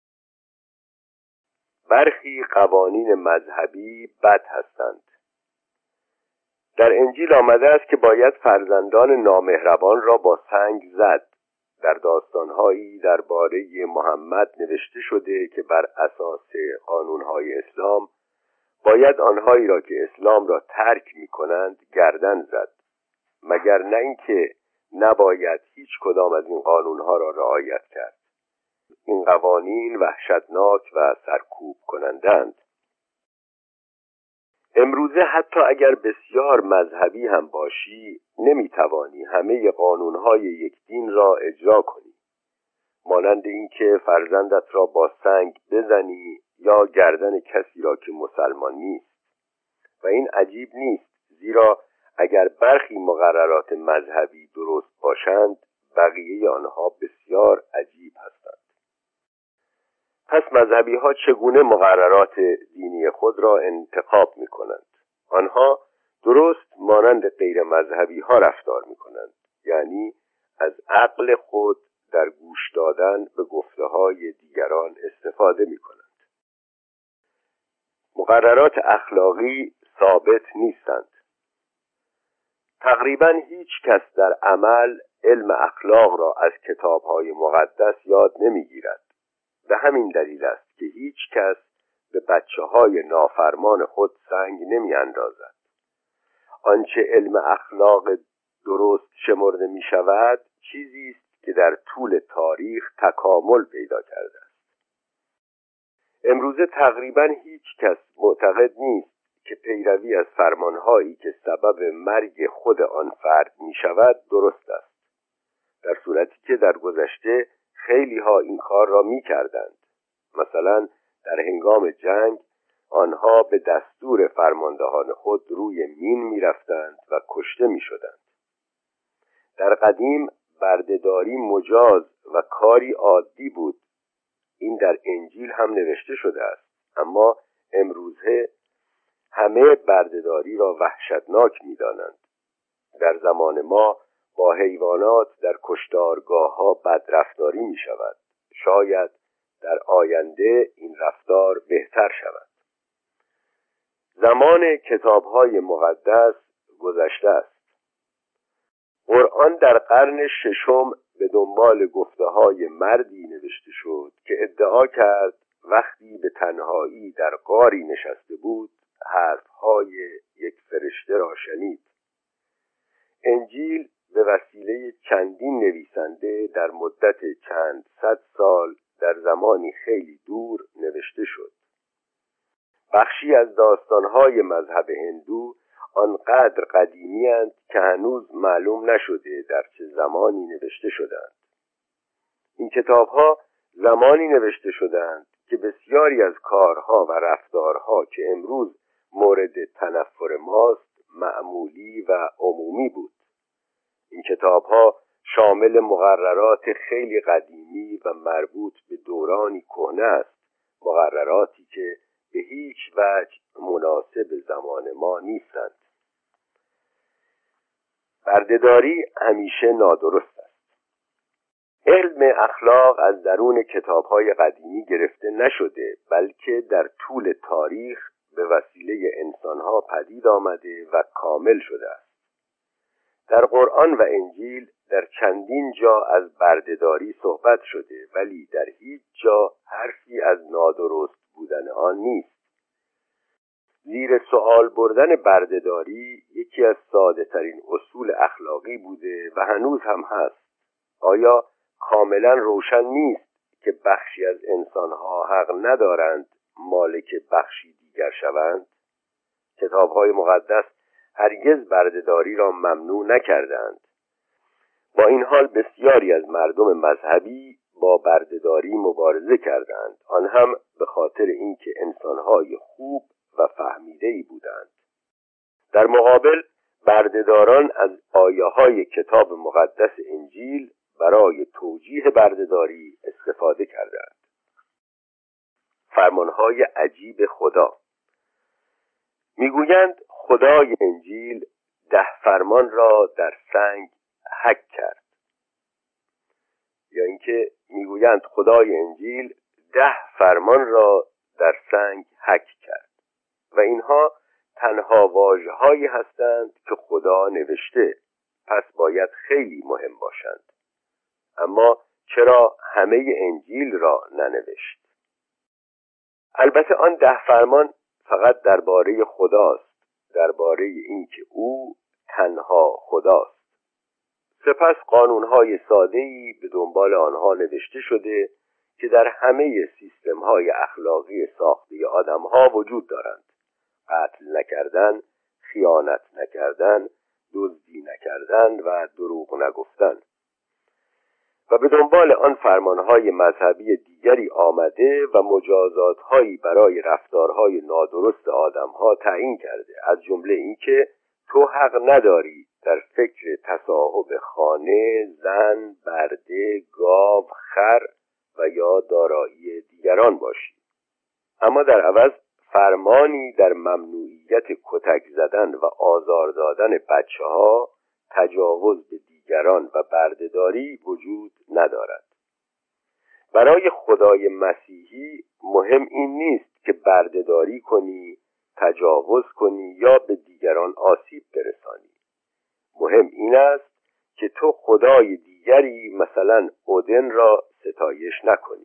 برخی قوانین مذهبی بد هستند. در انجیل آمده است که باید فرزندان نامهربان را با سنگ زد. در داستان‌هایی درباره محمد نوشته شده که بر اساس قانون‌های اسلام باید آنهایی را که اسلام را ترک می‌کنند گردن زد، مگر نه اینکه نباید هیچ کدام از این قانون‌ها را رعایت کرد. این قوانین وحشتناک و سرکوب کنندند. امروزه حتی اگر بسیار مذهبی هم باشی نمیتوانی همه قانون‌های یک دین را اجرا کنی، مانند اینکه فرزندت را با سنگ بزنی یا گردن کسی را که مسلمان نیست. و این عجیب نیست، زیرا اگر برخی مقررات مذهبی درست باشند بقیه آنها بسیار عجیب هستند. پس مذهبی ها چگونه مقررات دینی خود را انتخاب می کنند؟ آنها درست مانند غیر مذهبی ها رفتار می کنند، یعنی از عقل خود در گوش دادن به گفته های دیگران استفاده می کنند. مقررات اخلاقی ثابت نیستند. تقریباً هیچ کس در عمل علم اخلاق را از کتاب‌های مقدس یاد نمی‌گیرد. به همین دلیل است که هیچ کس به بچه‌های نافرمان خود سنگ نمی‌اندازد. آنچه علم اخلاق درست شمرده می‌شود چیزی است که در طول تاریخ تکامل پیدا کرده است. امروزه تقریباً هیچ کس معتقد نیست که پیروی از فرمانهایی که سبب مرگ خود آن فرد می شود درست است، در صورتی که در گذشته خیلی ها این کار را می کردند. مثلا در هنگام جنگ آنها به دستور فرماندهان خود روی مین می رفتند و کشته می شدند. در قدیم بردهداری مجاز و کاری عادی بود. این در انجیل هم نوشته شده است، اما امروزه همه بردهداری را وحشتناک می دانند. در زمان ما با حیوانات در کشتارگاه‌ها بدرفتاری می شود. شاید در آینده این رفتار بهتر شود. زمان کتاب‌های مقدس گذشته است. قرآن در قرن ششم به دنبال گفته‌های مردی نوشته شد که ادعا کرد وقتی به تنهایی در غاری نشسته بود حرف‌های یک فرشته را شنید. انجیل به وسیله چندین نویسنده در مدت چند صد سال در زمانی خیلی دور نوشته شد. بخشی از داستان‌های مذهب هندو آنقدر قدیمی اند که هنوز معلوم نشده در چه زمانی نوشته شدند. این کتاب‌ها زمانی نوشته شدند که بسیاری از کارها و رفتارها که امروز مورد تنفر ماست معمولی و عمومی بود. این کتاب‌ها شامل مقررات خیلی قدیمی و مربوط به دورانی کهنه است، مقرراتی که به هیچ وجه مناسب زمان ما نیستند. بردهداری همیشه نادرست است. علم اخلاق از درون کتاب‌های قدیمی گرفته نشده، بلکه در طول تاریخ به وسیله انسان‌ها پدید آمده و کامل شده است. در قرآن و انجیل در چندین جا از بردهداری صحبت شده، ولی در هیچ جا حرفی از نادرست بودن آن نیست. زیر سوال بردن بردهداری یکی از ساده ترین اصول اخلاقی بوده و هنوز هم هست. آیا کاملا روشن نیست که بخشی از انسانها حق ندارند مالک بخشی دیگر شوند؟ کتاب‌های مقدس هرگز بردهداری را ممنوع نکردند. با این حال بسیاری از مردم مذهبی با بردهداری مبارزه کردند، آن هم به خاطر اینکه انسان‌های خوب و فهمیده‌ای بودند. در مقابل بردهداران از آیه‌های کتاب مقدس انجیل برای توجیه بردهداری استفاده کردند. فرمانهای عجیب خدا. میگویند خدای انجیل 10 فرمان را در سنگ حک کرد، یا اینکه میگویند خدای انجیل 10 فرمان را در سنگ حک کرد و اینها تنها واژه‌هایی هستند که خدا نوشته، پس باید خیلی مهم باشند. اما چرا همه انجیل را ننوشت؟ البته آن 10 فرمان فقط درباره خداست، درباره اینکه او تنها خداست. سپس قانون‌های ساده‌ای به دنبال آنها نوشته شده که در همه سیستم‌های اخلاقی ساخته آدم‌ها وجود دارند: قتل نکردن، خیانت نکردن، دزدی نکردن و دروغ نگفتن. و به دنبال آن فرمانهای مذهبی دیگری آمده و مجازات‌هایی برای رفتارهای نادرست آدم‌ها تعیین کرده، از جمله اینکه تو حق نداری در فکر تصاحب خانه، زن، برده، گاو، خر و یا دارایی دیگران باشی. اما در عوض فرمانی در ممنوعیت کتک زدن و آزار دادن بچه‌ها، تجاوز به دیگران و بردهداری وجود ندارد. برای خدای مسیحی مهم این نیست که بردهداری کنی، تجاوز کنی یا به دیگران آسیب برسانی. مهم این است که تو خدای دیگری مثلا اودن را ستایش نکنی.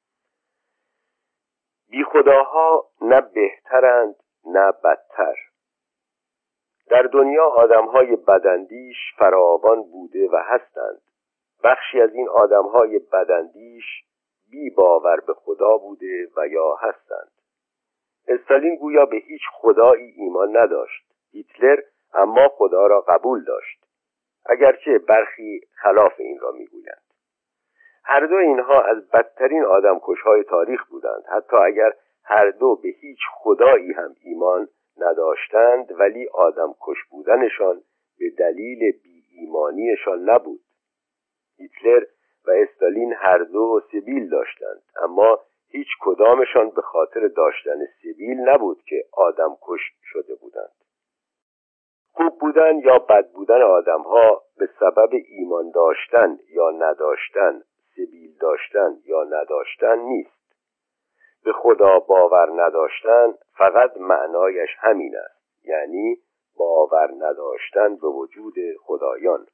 بی خداها نه بهترند نه بدتر. در دنیا آدم‌های بداندیش فراوان بوده و هستند. بخشی از این آدم‌های بداندیش بی باور به خدا بوده و یا هستند. استالین گویا به هیچ خدایی ایمان نداشت. هیتلر اما خدا را قبول داشت، اگرچه برخی خلاف این را میگویند. هر دو اینها از بدترین آدمکش‌های تاریخ بودند. حتی اگر هر دو به هیچ خدایی هم ایمان نداشتند، ولی آدمکش بودنشان به دلیل بی ایمانیشان نبود. هیتلر و استالین هر دو سبیل داشتند، اما هیچ کدامشان به خاطر داشتن سبیل نبود که آدمکش شده بودند. خوب بودن یا بد بودن آدم‌ها به سبب ایمان داشتن یا نداشتن، سبیل داشتن یا نداشتن نیست. به خدا باور نداشتن فقط معنایش همین است، یعنی باور نداشتن به وجود خدایان.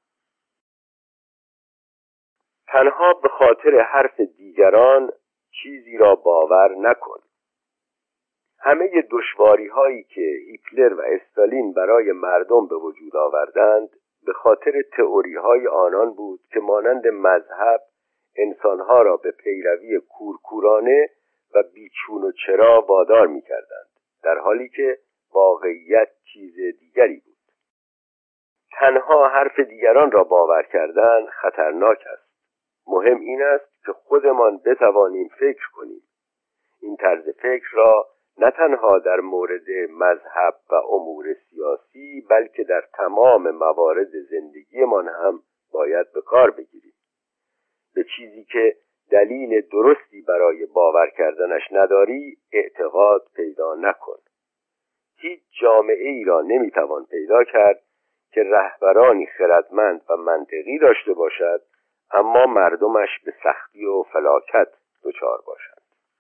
تنها به خاطر حرف دیگران چیزی را باور نکن. همه دشواری‌هایی که هیتلر و استالین برای مردم به وجود آوردند به خاطر تئوری‌های آنان بود که مانند مذهب انسانها را به پیروی کورکورانه و بیچون و چرا وادار می‌کردند، در حالی که واقعیت چیز دیگری بود. تنها حرف دیگران را باور کردن خطرناک است. مهم این است که خودمان بتوانیم فکر کنیم. این طرز فکر را نه تنها در مورد مذهب و امور سیاسی، بلکه در تمام موارد زندگیمان هم باید به کار بگیریم. به چیزی که دلیل درستی برای باور کردنش نداری اعتقاد پیدا نکن. هیچ جامعه ای را نمیتوان پیدا کرد که رهبرانی خردمند و منطقی داشته باشد اما مردمش به سختی و فلاکت دچار باشند.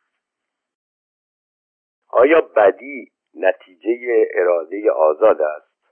آیا بدی نتیجه اراده آزاد است؟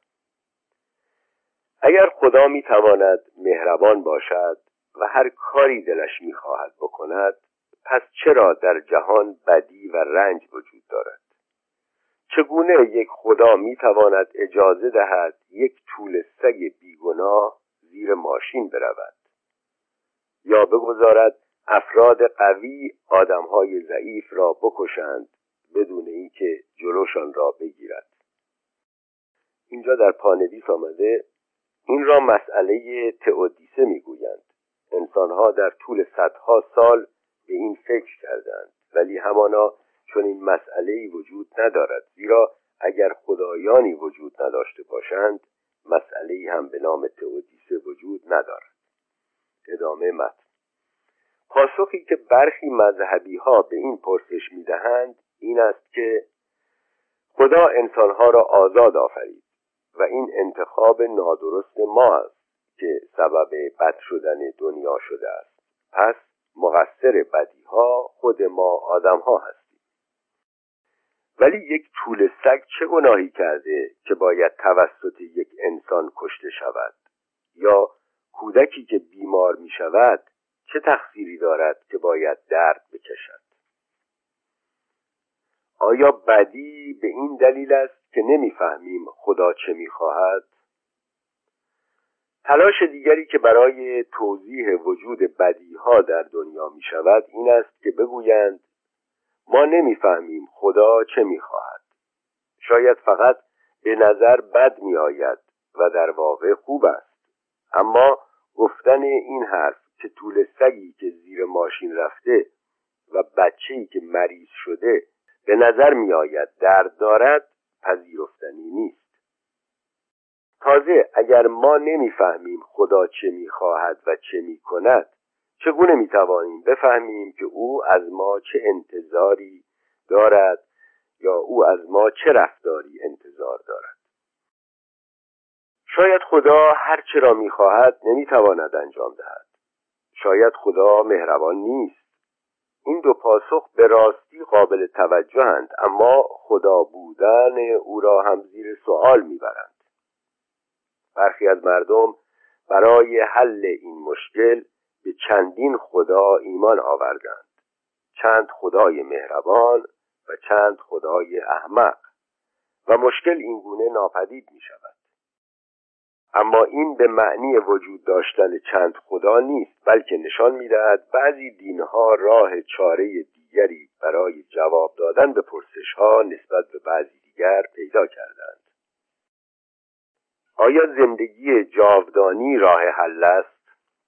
اگر خدا میتواند مهربان باشد و هر کاری دلش میخواهد بکند، پس چرا در جهان بدی و رنج وجود دارد؟ چگونه یک خدا میتواند اجازه دهد یک توله سگ بیگناه زیر ماشین برود یا بگذارد افراد قوی آدمهای ضعیف را بکشند بدون اینکه جلوشان را بگیرد؟ اینجا در پانویس آمده این را مسئله تئودیسه میگویند. انسانها در طول صدها سال به این فکر کردند، ولی همانا چون این مسئله‌ای وجود ندارد، زیرا اگر خدایانی وجود نداشته باشند مسئله‌ای هم به نام تئودیسه وجود ندارد. ادامه متن. پاسخی که برخی مذهبی‌ها به این پرسش می‌دهند این است که خدا انسانها را آزاد آفرید و این انتخاب نادرست ما است که سبب بد شدن دنیا شده است. پس مقصر بدیها خود ما آدم‌ها هستیم. ولی یک توله سگ چه گناهی کرده که باید توسط یک انسان کشته شود؟ یا کودکی که بیمار می شود چه تقصیری دارد که باید درد بکشد؟ آیا بدی به این دلیل است که نمی‌فهمیم خدا چه می‌خواهد؟ تلاش دیگری که برای توضیح وجود بدیها در دنیا می‌شود این است که بگویند ما نمی‌فهمیم خدا چه می‌خواهد. شاید فقط به نظر بد می‌آید و در واقع خوب است. اما گفتن این حرف که توله سگی که زیر ماشین رفته و بچه‌ای که مریض شده به نظر می‌آید درد دارد پذیرفتنی نیست. تازه اگر ما نمی‌فهمیم خدا چه می‌خواهد و چه می‌کند، چگونه می‌توانیم بفهمیم که او از ما چه انتظاری دارد یا او از ما چه رفتاری انتظار دارد؟ شاید خدا هر چه را می‌خواهد نمی‌تواند انجام دهد. شاید خدا مهربان نیست. این دو پاسخ به راستی قابل توجه‌اند، اما خدا بودن او را هم زیر سوال می‌برند. برخی از مردم برای حل این مشکل به چندین خدا ایمان آوردند، چند خدای مهربان و چند خدای احمق، و مشکل اینگونه ناپدید می‌شود. اما این به معنی وجود داشتن چند خدا نیست، بلکه نشان می‌دهد بعضی دین‌ها راه چاره دیگری برای جواب دادن به پرسش‌ها نسبت به بعضی دیگر پیدا کردند. آیا زندگی جاودانی راه حل است؟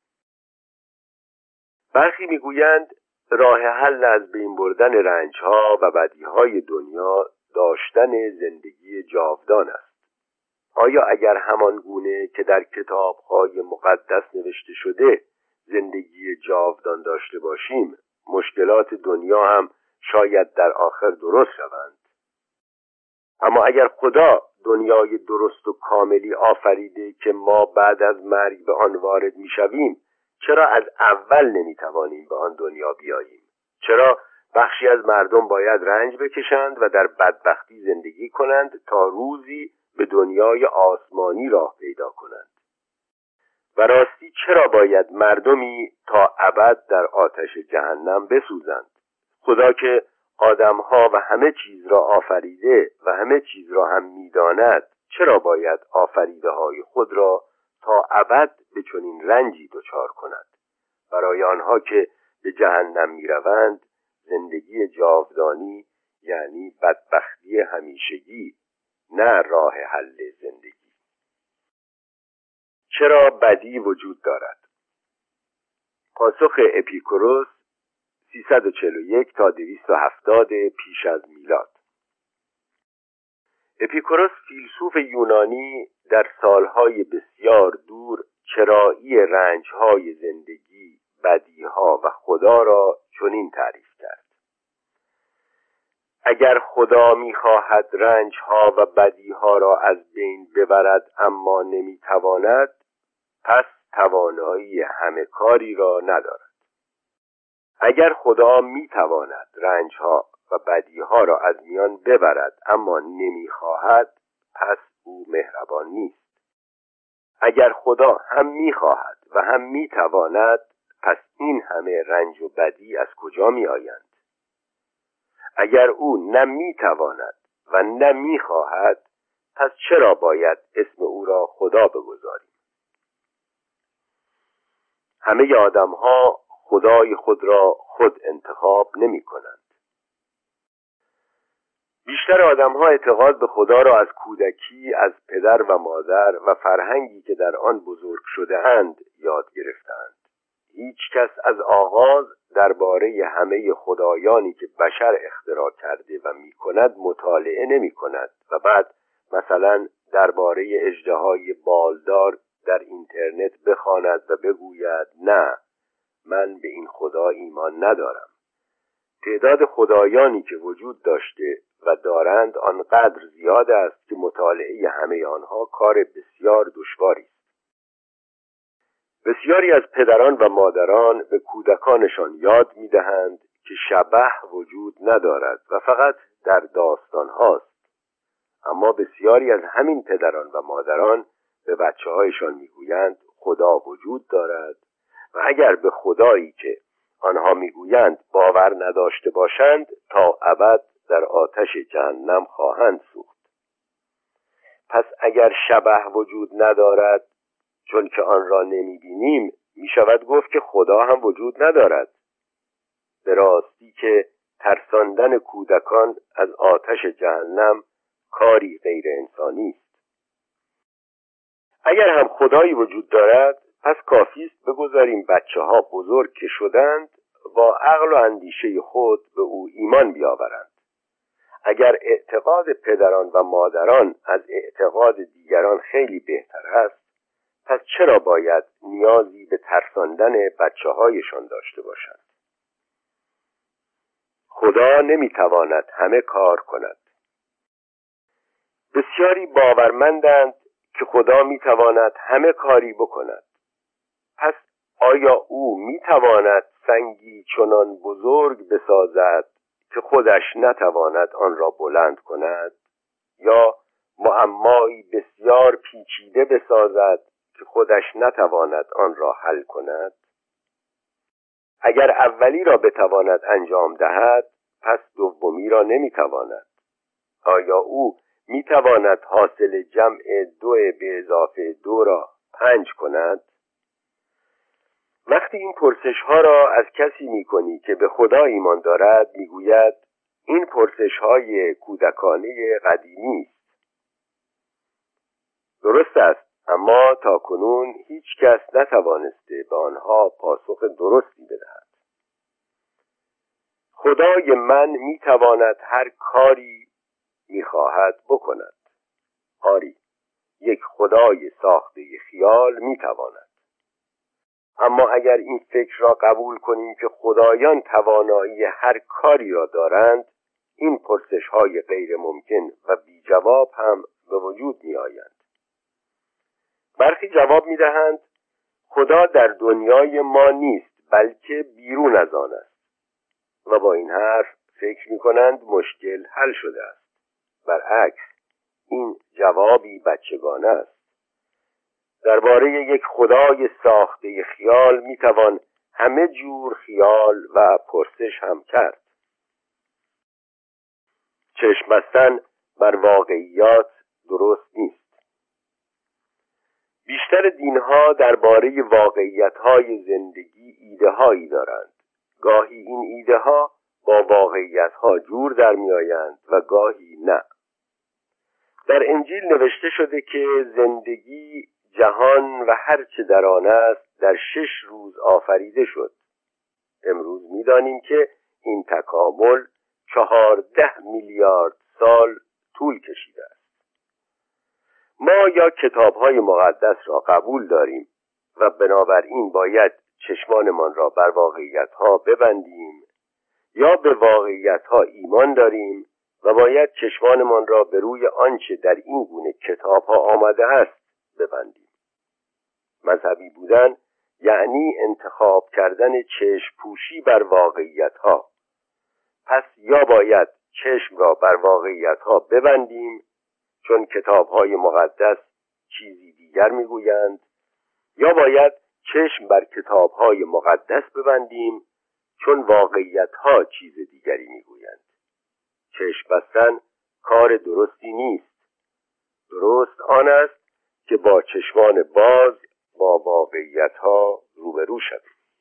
برخی میگویند راه حل از بین بردن رنج‌ها و بدیهای دنیا داشتن زندگی جاودان است. آیا اگر همان گونه که در کتاب‌های مقدس نوشته شده زندگی جاودان داشته باشیم، مشکلات دنیا هم شاید در آخر درست شوند؟ اما اگر خدا دنیای درست و کاملی آفریده که ما بعد از مرگ به آن وارد می‌شویم، چرا از اول نمی‌توانیم به آن دنیا بیاییم؟ چرا بخشی از مردم باید رنج بکشند و در بدبختی زندگی کنند تا روزی به دنیای آسمانی راه پیدا کنند؟ و راستی چرا باید مردمی تا ابد در آتش جهنم بسوزند؟ خدا که آدم‌ها و همه چیز را آفریده و همه چیز را هم می‌داند، چرا باید آفریده‌های خود را تا ابد به چنین رنجی دچار کند؟ برای آنها که به جهنم می‌روند، زندگی جاودانی یعنی بدبختی همیشگی، نه راه حل زندگی. چرا بدی وجود دارد؟ پاسخ اپیکوروس 341 تا 270 پیش از میلاد. اپیکوروس فیلسوف یونانی در سالهای بسیار دور چرایی رنج‌های زندگی، بدیها و خدا را چنین تعریف کرد: اگر خدا می‌خواهد رنج‌ها و بدیها را از بین ببرد اما نمی‌تواند، پس توانایی همه کاری را ندارد. اگر خدا می‌تواند رنج‌ها و بدیها را از میان ببرد اما نمی‌خواهد، پس او مهربان نیست. اگر خدا هم می‌خواهد و هم می‌تواند، پس این همه رنج و بدی از کجا می‌آیند؟ اگر او نه می‌تواند و نه می‌خواهد، پس چرا باید اسم او را خدا بگذاریم؟ همه آدم‌ها خدای خود را خود انتخاب نمی‌کنند. بیشتر آدم‌ها اعتقاد به خدا را از کودکی از پدر و مادر و فرهنگی که در آن بزرگ شده‌اند یاد گرفتند. هیچ کس از آغاز درباره همه خدایانی که بشر اختراع کرده و می‌کند مطالعه نمی‌کند و بعد مثلا درباره اژدهای بالدار در اینترنت بخواند و بگوید نه، من به این خدا ایمان ندارم. تعداد خدایانی که وجود داشته و دارند آنقدر زیاد است که مطالعه همه آنها کار بسیار دشواری است. بسیاری از پدران و مادران به کودکانشان یاد می‌دهند که شبح وجود ندارد و فقط در داستان هاست. اما بسیاری از همین پدران و مادران به بچه‌هایشان می‌گویند خدا وجود دارد و اگر به خدایی که آنها می‌گویند باور نداشته باشند، تا ابد در آتش جهنم خواهند سوخت. پس اگر شبح وجود ندارد، چون که آن را نمی‌بینیم، می‌شود گفت که خدا هم وجود ندارد. به راستی که ترساندن کودکان از آتش جهنم کاری غیر انسانی است. اگر هم خدایی وجود دارد، پس کافی است بگذاریم بچه‌ها بزرگ که شدند با عقل و اندیشه خود به او ایمان بیاورند. اگر اعتقاد پدران و مادران از اعتقاد دیگران خیلی بهتر است، پس چرا باید نیازی به ترساندن بچه‌هایشان داشته باشند؟ خدا نمی‌تواند همه کار کند. بسیاری باورمندند که خدا می‌تواند همه کاری بکند. پس آیا او می‌تواند سنگی چنان بزرگ بسازد که خودش نتواند آن را بلند کند، یا معمایی بسیار پیچیده بسازد که خودش نتواند آن را حل کند؟ اگر اولی را بتواند انجام دهد، پس دومی را نمی‌تواند. آیا او می‌تواند حاصل جمع 2 به اضافه 2 را 5 کند؟ وقتی این پرسش ها را از کسی می کنی که به خدا ایمان دارد، می گوید این پرسش های کودکانه قدیمی است. درست است، اما تا کنون هیچ کس نتوانسته به آنها پاسخ درستی بدهد. خدای من می تواند هر کاری می خواهد بکند. آری، یک خدای ساخته خیال می تواند. اما اگر این فکر را قبول کنیم که خدایان توانایی هر کاری را دارند، این پرسش های غیر ممکن و بی جواب هم به وجود می آیند. برخی جواب می دهند خدا در دنیای ما نیست، بلکه بیرون از آن است. و با این حرف فکر می کنند مشکل حل شده است. برعکس، این جوابی بچگانه است. درباره یک خدای ساخته خیال می توان همه جور خیال و پرسش هم کرد. چشم بستن بر واقعیات درست نیست. بیشتر دینها درباره واقعیت‌های زندگی ایده‌هایی دارند. گاهی این ایده‌ها با واقعیت‌ها جور در می‌آیند و گاهی نه. در انجیل نوشته شده که زندگی، جهان و هر چه در آن است در 6 روز آفریده شد. امروز می‌دانیم که این تکامل 14 میلیارد سال طول کشیده است. ما یا کتاب‌های مقدس را قبول داریم و بنابراین باید چشمانمان را بر واقعیت‌ها ببندیم، یا به واقعیت‌ها ایمان داریم و باید چشمانمان را به روی آنچه در این گونه کتاب‌ها آمده است ببندیم. مذهبی بودن یعنی انتخاب کردن چشم پوشی بر واقعیت‌ها. پس یا باید چشم را بر واقعیت‌ها ببندیم چون کتاب‌های مقدس چیزی دیگر می‌گویند، یا باید چشم بر کتاب‌های مقدس ببندیم چون واقعیت‌ها چیز دیگری می‌گویند. چشم بستن کار درستی نیست. درست آن است که با چشمان باز با واقعیت‌ها روبرو شویم.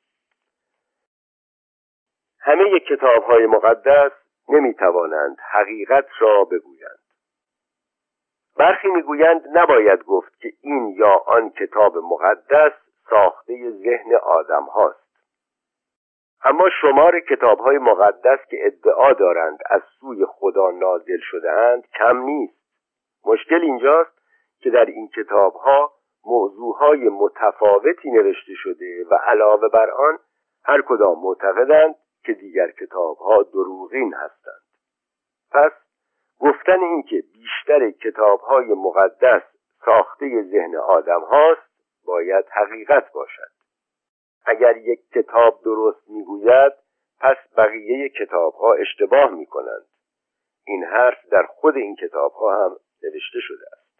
همه کتاب‌های مقدس نمی‌توانند حقیقت را بگویند. برخی می‌گویند نباید گفت که این یا آن کتاب مقدس ساخته ذهن آدم هاست. اما شمار کتاب‌های مقدس که ادعا دارند از سوی خدا نازل شده‌اند کم نیست. مشکل اینجاست که در این کتاب‌ها موضوعهای متفاوتی نوشته شده و علاوه بر آن هر کدام معتقدند که دیگر کتاب‌ها دروغین هستند. پس گفتن این که بیشتر کتاب‌های مقدس ساخته ذهن آدم هاست باید حقیقت باشد. اگر یک کتاب درست میگوید پس بقیه کتاب‌ها اشتباه میکنند. این حرف در خود این کتاب‌ها هم نوشته شده است.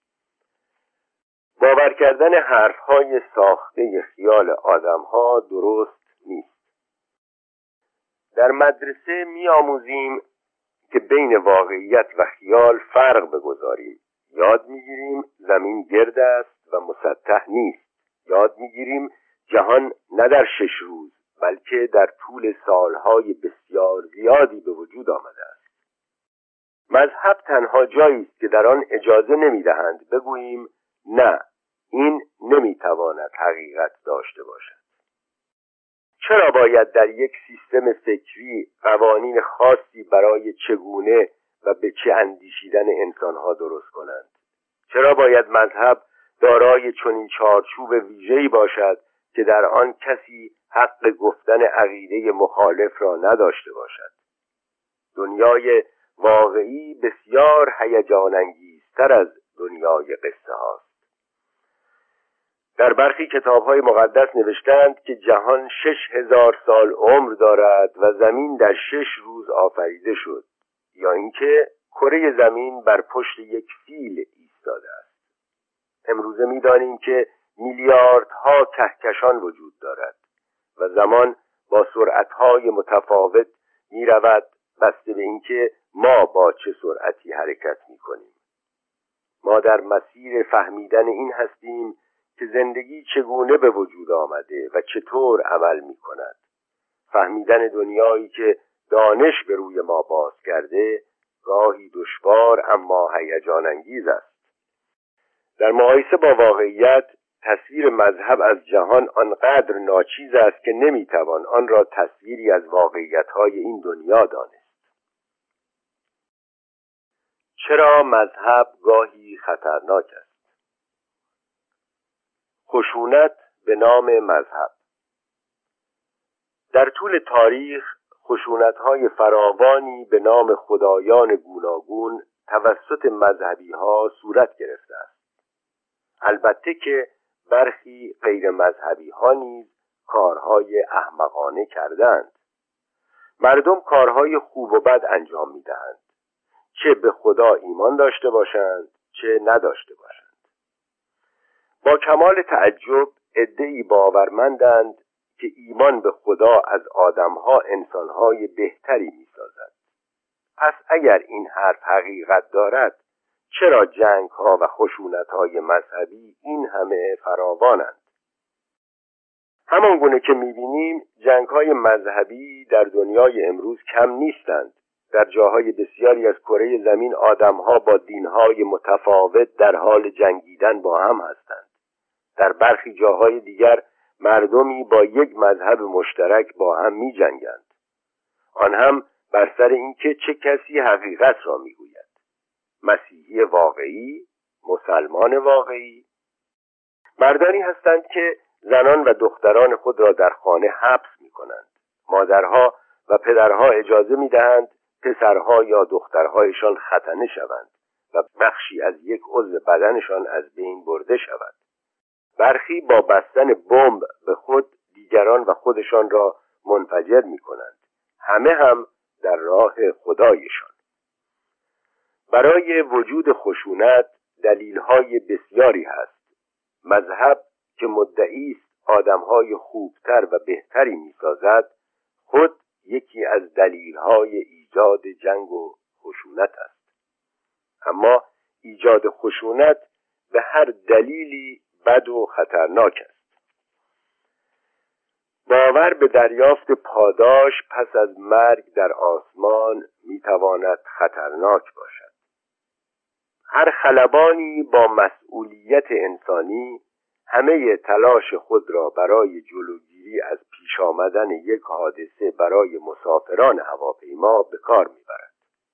باور کردن حرف‌های ساخته خیال آدم‌ها درست نیست. در مدرسه می‌آموزیم که بین واقعیت و خیال فرق بگذاریم. یاد می‌گیریم زمین گرد است و مسطح نیست. یاد می‌گیریم جهان نه در 6 روز بلکه در طول سالهای بسیار زیادی به وجود آمده است. مذهب تنها جایی است که در آن اجازه نمی‌دهند بگوییم نه، این نمی‌تواند حقیقت داشته باشد. چرا باید در یک سیستم فکری قوانین خاصی برای چگونه و به چه اندیشیدن انسان‌ها درست کنند؟ چرا باید مذهب دارای چنین چارچوب ویژه‌ای باشد که در آن کسی حق گفتن عقیده مخالف را نداشته باشد؟ دنیای واقعی بسیار هیجان انگیزتر از دنیای قصه هاست. در برخی کتاب‌های مقدس نوشتند که جهان 6000 سال عمر دارد و زمین در 6 روز آفریده شد، یا اینکه کره زمین بر پشت یک فیل ایستاده است. امروزه می‌دانیم که میلیاردها کهکشان وجود دارد و زمان با سرعت‌های متفاوت می‌رود بسته به اینکه ما با چه سرعتی حرکت می‌کنیم. ما در مسیر فهمیدن این هستیم که زندگی چگونه به وجود آمده و چطور عمل می کند. فهمیدن دنیایی که دانش به روی ما باز کرده راهی دشوار اما هیجان انگیز است. در مقایسه با واقعیت تصویر مذهب از جهان آنقدر ناچیز است که نمیتوان آن را تصویری از واقعیت‌های این دنیا دانست. چرا مذهب گاهی خطرناک است؟ خشونت به نام مذهب. در طول تاریخ خشونت‌های فراوانی به نام خدایان گوناگون توسط مذهبی‌ها صورت گرفته است. البته که برخی غیر مذهبی‌ها نیز کارهای احمقانه کردند. مردم کارهای خوب و بد انجام می‌دهند، چه به خدا ایمان داشته باشند چه نداشته باشند. با کمال تعجب عده‌ای باورمندند که ایمان به خدا از آدم‌ها انسان‌های بهتری می‌سازد. پس اگر این حرف حقیقت دارد، چرا جنگ‌ها و خشونت‌های مذهبی این همه فراوانند؟ همانگونه که می‌بینیم جنگ‌های مذهبی در دنیای امروز کم نیستند. در جاهای بسیاری از کره زمین آدم‌ها با دین‌های متفاوت در حال جنگیدن با هم هستند. در برخی جاهای دیگر مردمی با یک مذهب مشترک با هم می‌جنگند. آن هم بر سر اینکه چه کسی حقیقت را می‌گوید. مسیحی واقعی، مسلمان واقعی. مردانی هستند که زنان و دختران خود را در خانه حبس می‌کنند. مادرها و پدرها اجازه می‌دهند پسرها یا دخترهایشان ختنه شوند و بخشی از یک عضو بدنشان از بین برده شود. برخی با بستن بمب به خود دیگران و خودشان را منفجر می‌کنند. همه هم در راه خدایشان. برای وجود خشونت دلیل‌های بسیاری هست. مذهب که مدعی است آدم‌های خوبتر و بهتری می‌سازد، خود یکی از دلیل‌های ایجاد جنگ و خشونت است. اما ایجاد خشونت به هر دلیلی بد و خطرناک است. باور به دریافت پاداش پس از مرگ در آسمان می‌تواند خطرناک باشد. هر خلبانی با مسئولیت انسانی همه تلاش خود را برای جلوگیری از پیش آمدن یک حادثه برای مسافران هواپیما به کار می‌برد.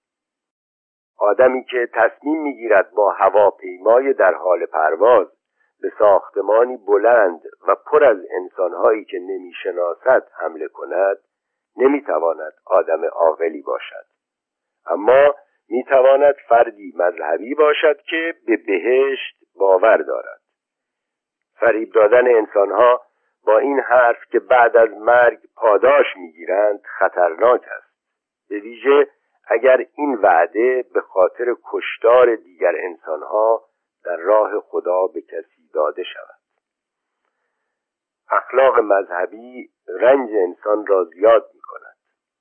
آدمی که تصمیم می‌گیرد با هواپیمای در حال پرواز به ساختمانی بلند و پر از انسان‌هایی که نمی‌شناسد حمله کند، نمی‌تواند آدم عاقلی باشد. اما می‌تواند فردی مذهبی باشد که به بهشت باور دارد. فریب دادن انسان‌ها با این حرف که بعد از مرگ پاداش می‌گیرند خطرناک است. به ویژه اگر این وعده به خاطر کشتار دیگر انسان‌ها در راه خدا به کسی داده شود. اخلاق مذهبی رنج انسان را زیاد می‌کند.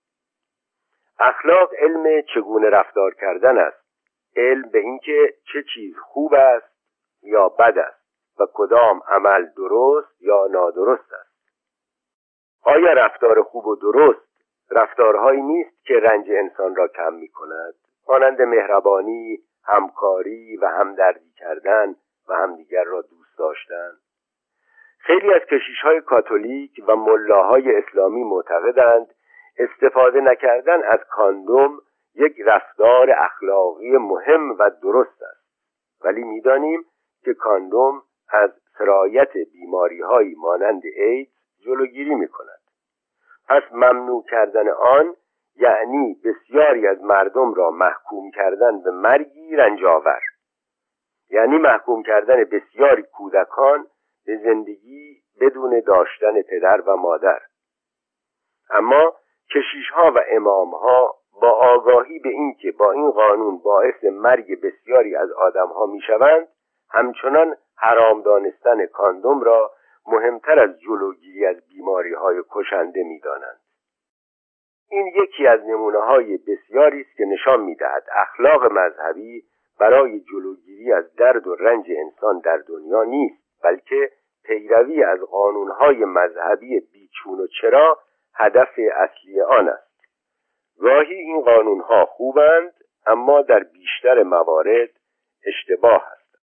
اخلاق علم چگونه رفتار کردن است. علم به اینکه چه چیز خوب است یا بد است و کدام عمل درست یا نادرست است. آیا رفتار خوب و درست رفتارهایی نیست که رنج انسان را کم می‌کند؟ مانند مهربانی، همکاری و همدردی کردن و همدیگر را دوست داشتن. خیلی از کشیش‌های کاتولیک و ملاهای اسلامی معتقدند استفاده نکردن از کاندوم یک رفتار اخلاقی مهم و درست است. ولی می‌دانیم که کاندوم از سرایت بیماری‌هایی مانند ایدز جلوگیری می‌کند. پس ممنوع کردن آن یعنی بسیاری از مردم را محکوم کردن به مرگی رنجاور. یعنی محکوم کردن بسیاری کودکان به زندگی بدون داشتن پدر و مادر. اما کشیش‌ها و امام‌ها با آگاهی به این که با این قانون باعث مرگ بسیاری از آدم‌ها می‌شوند، همچنان حرام دانستن کاندوم را مهمتر از جلوگیری از بیماری‌های کشنده می‌دانند. این یکی از نمونه‌های بسیاری است که نشان می‌دهد اخلاق مذهبی برای جلوگیری از درد و رنج انسان در دنیا نیست، بلکه پیروی از قانونهای مذهبی بیچون و چرا هدف اصلی آن است. گاهی این قانونها خوبند، اما در بیشتر موارد اشتباه هستند.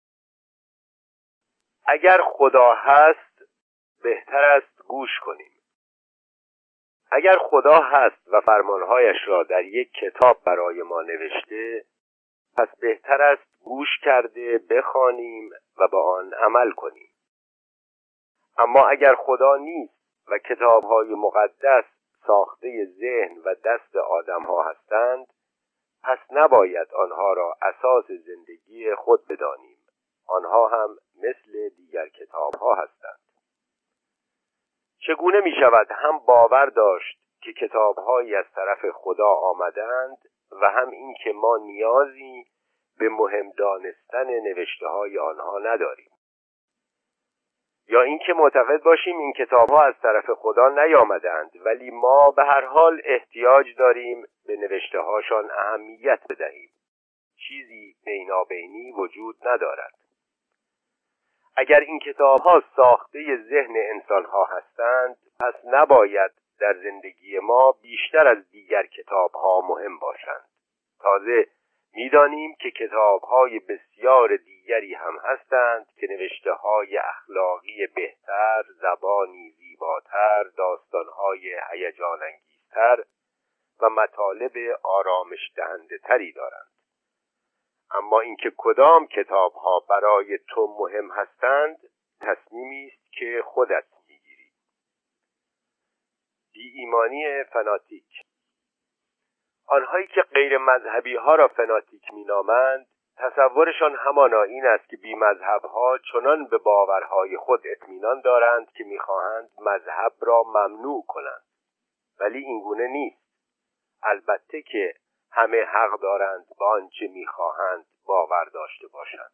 اگر خدا هست بهتر است گوش کنیم. اگر خدا هست و فرمانهایش را در یک کتاب برای ما نوشته، پس بهتر است گوش کرده بخوانیم و به آن عمل کنیم. اما اگر خدا نیست و کتاب‌های مقدس ساخته ذهن و دست آدم‌ها هستند، پس نباید آنها را اساس زندگی خود بدانیم. آنها هم مثل دیگر کتاب‌ها هستند. چگونه می شود هم باور داشت که کتاب‌هایی از طرف خدا آمدند و هم این که ما نیازی به مهم دانستن نوشته‌های آنها نداریم؟ یا اینکه معتقد باشیم این کتاب‌ها از طرف خدا نیامدند ولی ما به هر حال احتیاج داریم به نوشته‌هاشان اهمیت بدهیم. چیزی بینابینی وجود ندارد. اگر این کتاب‌ها ساخته ذهن انسان‌ها هستند، پس نباید در زندگی ما بیشتر از دیگر کتاب‌ها مهم باشند. تازه می‌دانیم که کتاب‌های بسیار دیگری هم هستند که نوشته‌های اخلاقی بهتر، زبانی زیباتر، داستان‌های هیجان‌انگیزتر و مطالب آرامش دهنده تری دارند. اما اینکه کدام کتاب‌ها برای تو مهم هستند، تصمیمی است که خودت می‌گیری. بی‌ایمانی فناتیک. آنهایی که غیر مذهبی ها را فناتیک می‌نامند، تصورشان همانا این است که بی مذهب‌ها چنان به باورهای خود اطمینان دارند که می‌خواهند مذهب را ممنوع کنند. ولی این گونه نیست. البته که همه حق دارند به آنچه می‌خواهند باور داشته باشند.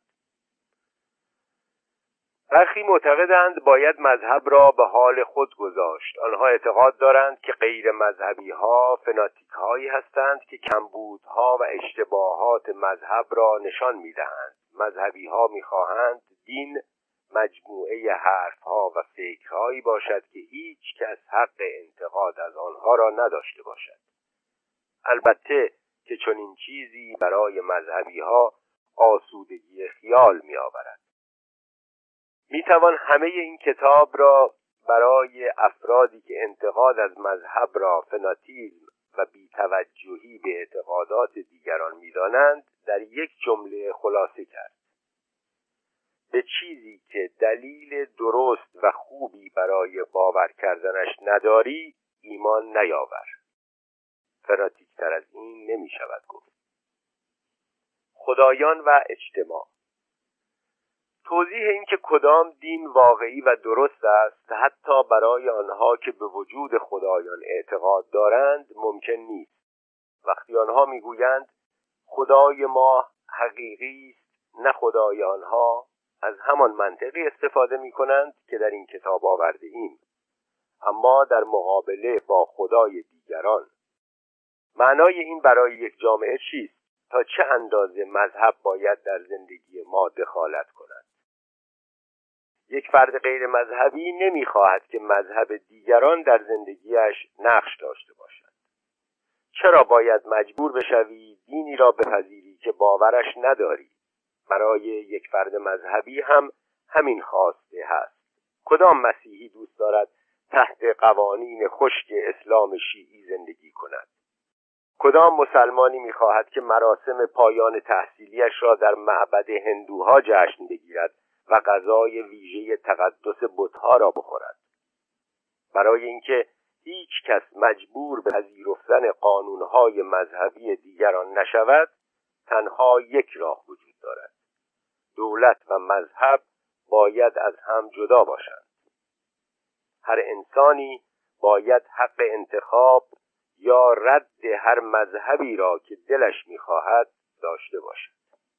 برخی معتقدند باید مذهب را به حال خود گذاشت. آنها اعتقاد دارند که غیر مذهبی ها فناتیک هایی هستند که کمبودها و اشتباهات مذهب را نشان می‌دهند. مذهبی ها می‌خواهند دین مجموعه حرف ها و فکرهایی باشد که هیچ کس حق انتقاد از آنها را نداشته باشد. البته که چنین چیزی برای مذهبی ها آسودگی خیال می آورد. می توان همه این کتاب را برای افرادی که انتقاد از مذهب را فناتیزم و بی‌توجهی به اعتقادات دیگران می دانند در یک جمله خلاصه کرد: به چیزی که دلیل درست و خوبی برای باور کردنش نداری ایمان نیاور. فناتیک‌تر از این نمی شود گفت. خدایان و اجتماع. توضیح این که کدام دین واقعی و درست است حتی برای آنها که به وجود خدایان اعتقاد دارند ممکن نیست. وقتی آنها میگویند خدای ما حقیقی است نه خدای آنها، از همان منطقی استفاده می‌کنند که در این کتاب آورده ایم، اما در مقابله با خدای دیگران. معنای این برای یک جامعه چیست؟ تا چه اندازه مذهب باید در زندگی ما دخالت کند؟ یک فرد غیر مذهبی نمی‌خواهد که مذهب دیگران در زندگیش نقش داشته باشد. چرا باید مجبور بشوی دینی را بپذیری که باورش نداری؟ برای یک فرد مذهبی هم همین خواسته هست. کدام مسیحی دوست دارد تحت قوانین خشک اسلام شیعی زندگی کند؟ کدام مسلمانی می‌خواهد که مراسم پایان تحصیلیش را در معبد هندوها جشن بگیرد و غذای ویژه تقدس بت‌ها را بخورد؟ برای اینکه هیچ کس مجبور به پذیرفتن قانون‌های مذهبی دیگران نشود، تنها یک راه وجود دارد: دولت و مذهب باید از هم جدا باشند. هر انسانی باید حق انتخاب یا رد هر مذهبی را که دلش می‌خواهد داشته باشد.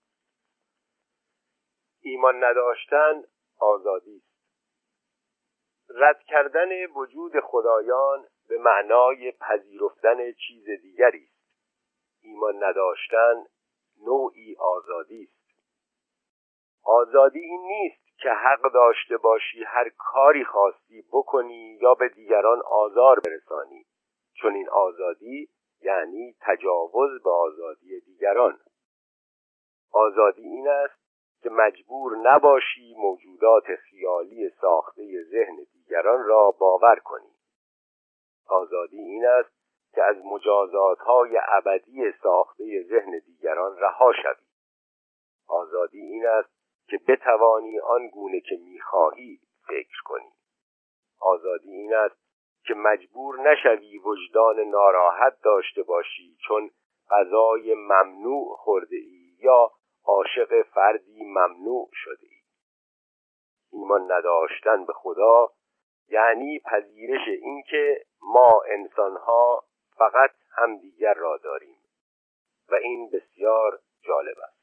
ایمان نداشتن آزادی است. رد کردن وجود خدایان به معنای پذیرفتن چیز دیگری است. ایمان نداشتن نوعی آزادی است. آزادی این نیست که حق داشته باشی هر کاری خواستی بکنی یا به دیگران آزار برسانی، چون این آزادی یعنی تجاوز به آزادی دیگران. آزادی این است که مجبور نباشی موجودات خیالی ساخته ذهن دیگران را باور کنی. آزادی این است که از مجازات‌های ابدی ساخته ذهن دیگران رها شوی. آزادی این است که بتوانی آنگونه که می‌خواهی فکر کنی. آزادی این است که مجبور نشوی وجدان ناراحت داشته باشی چون غذای ممنوع خورده‌ای یا عاشق فردی ممنوع شده‌ای. ایمان نداشتن به خدا یعنی پذیرش این که ما انسان‌ها فقط همدیگر را داریم و این بسیار جالب است.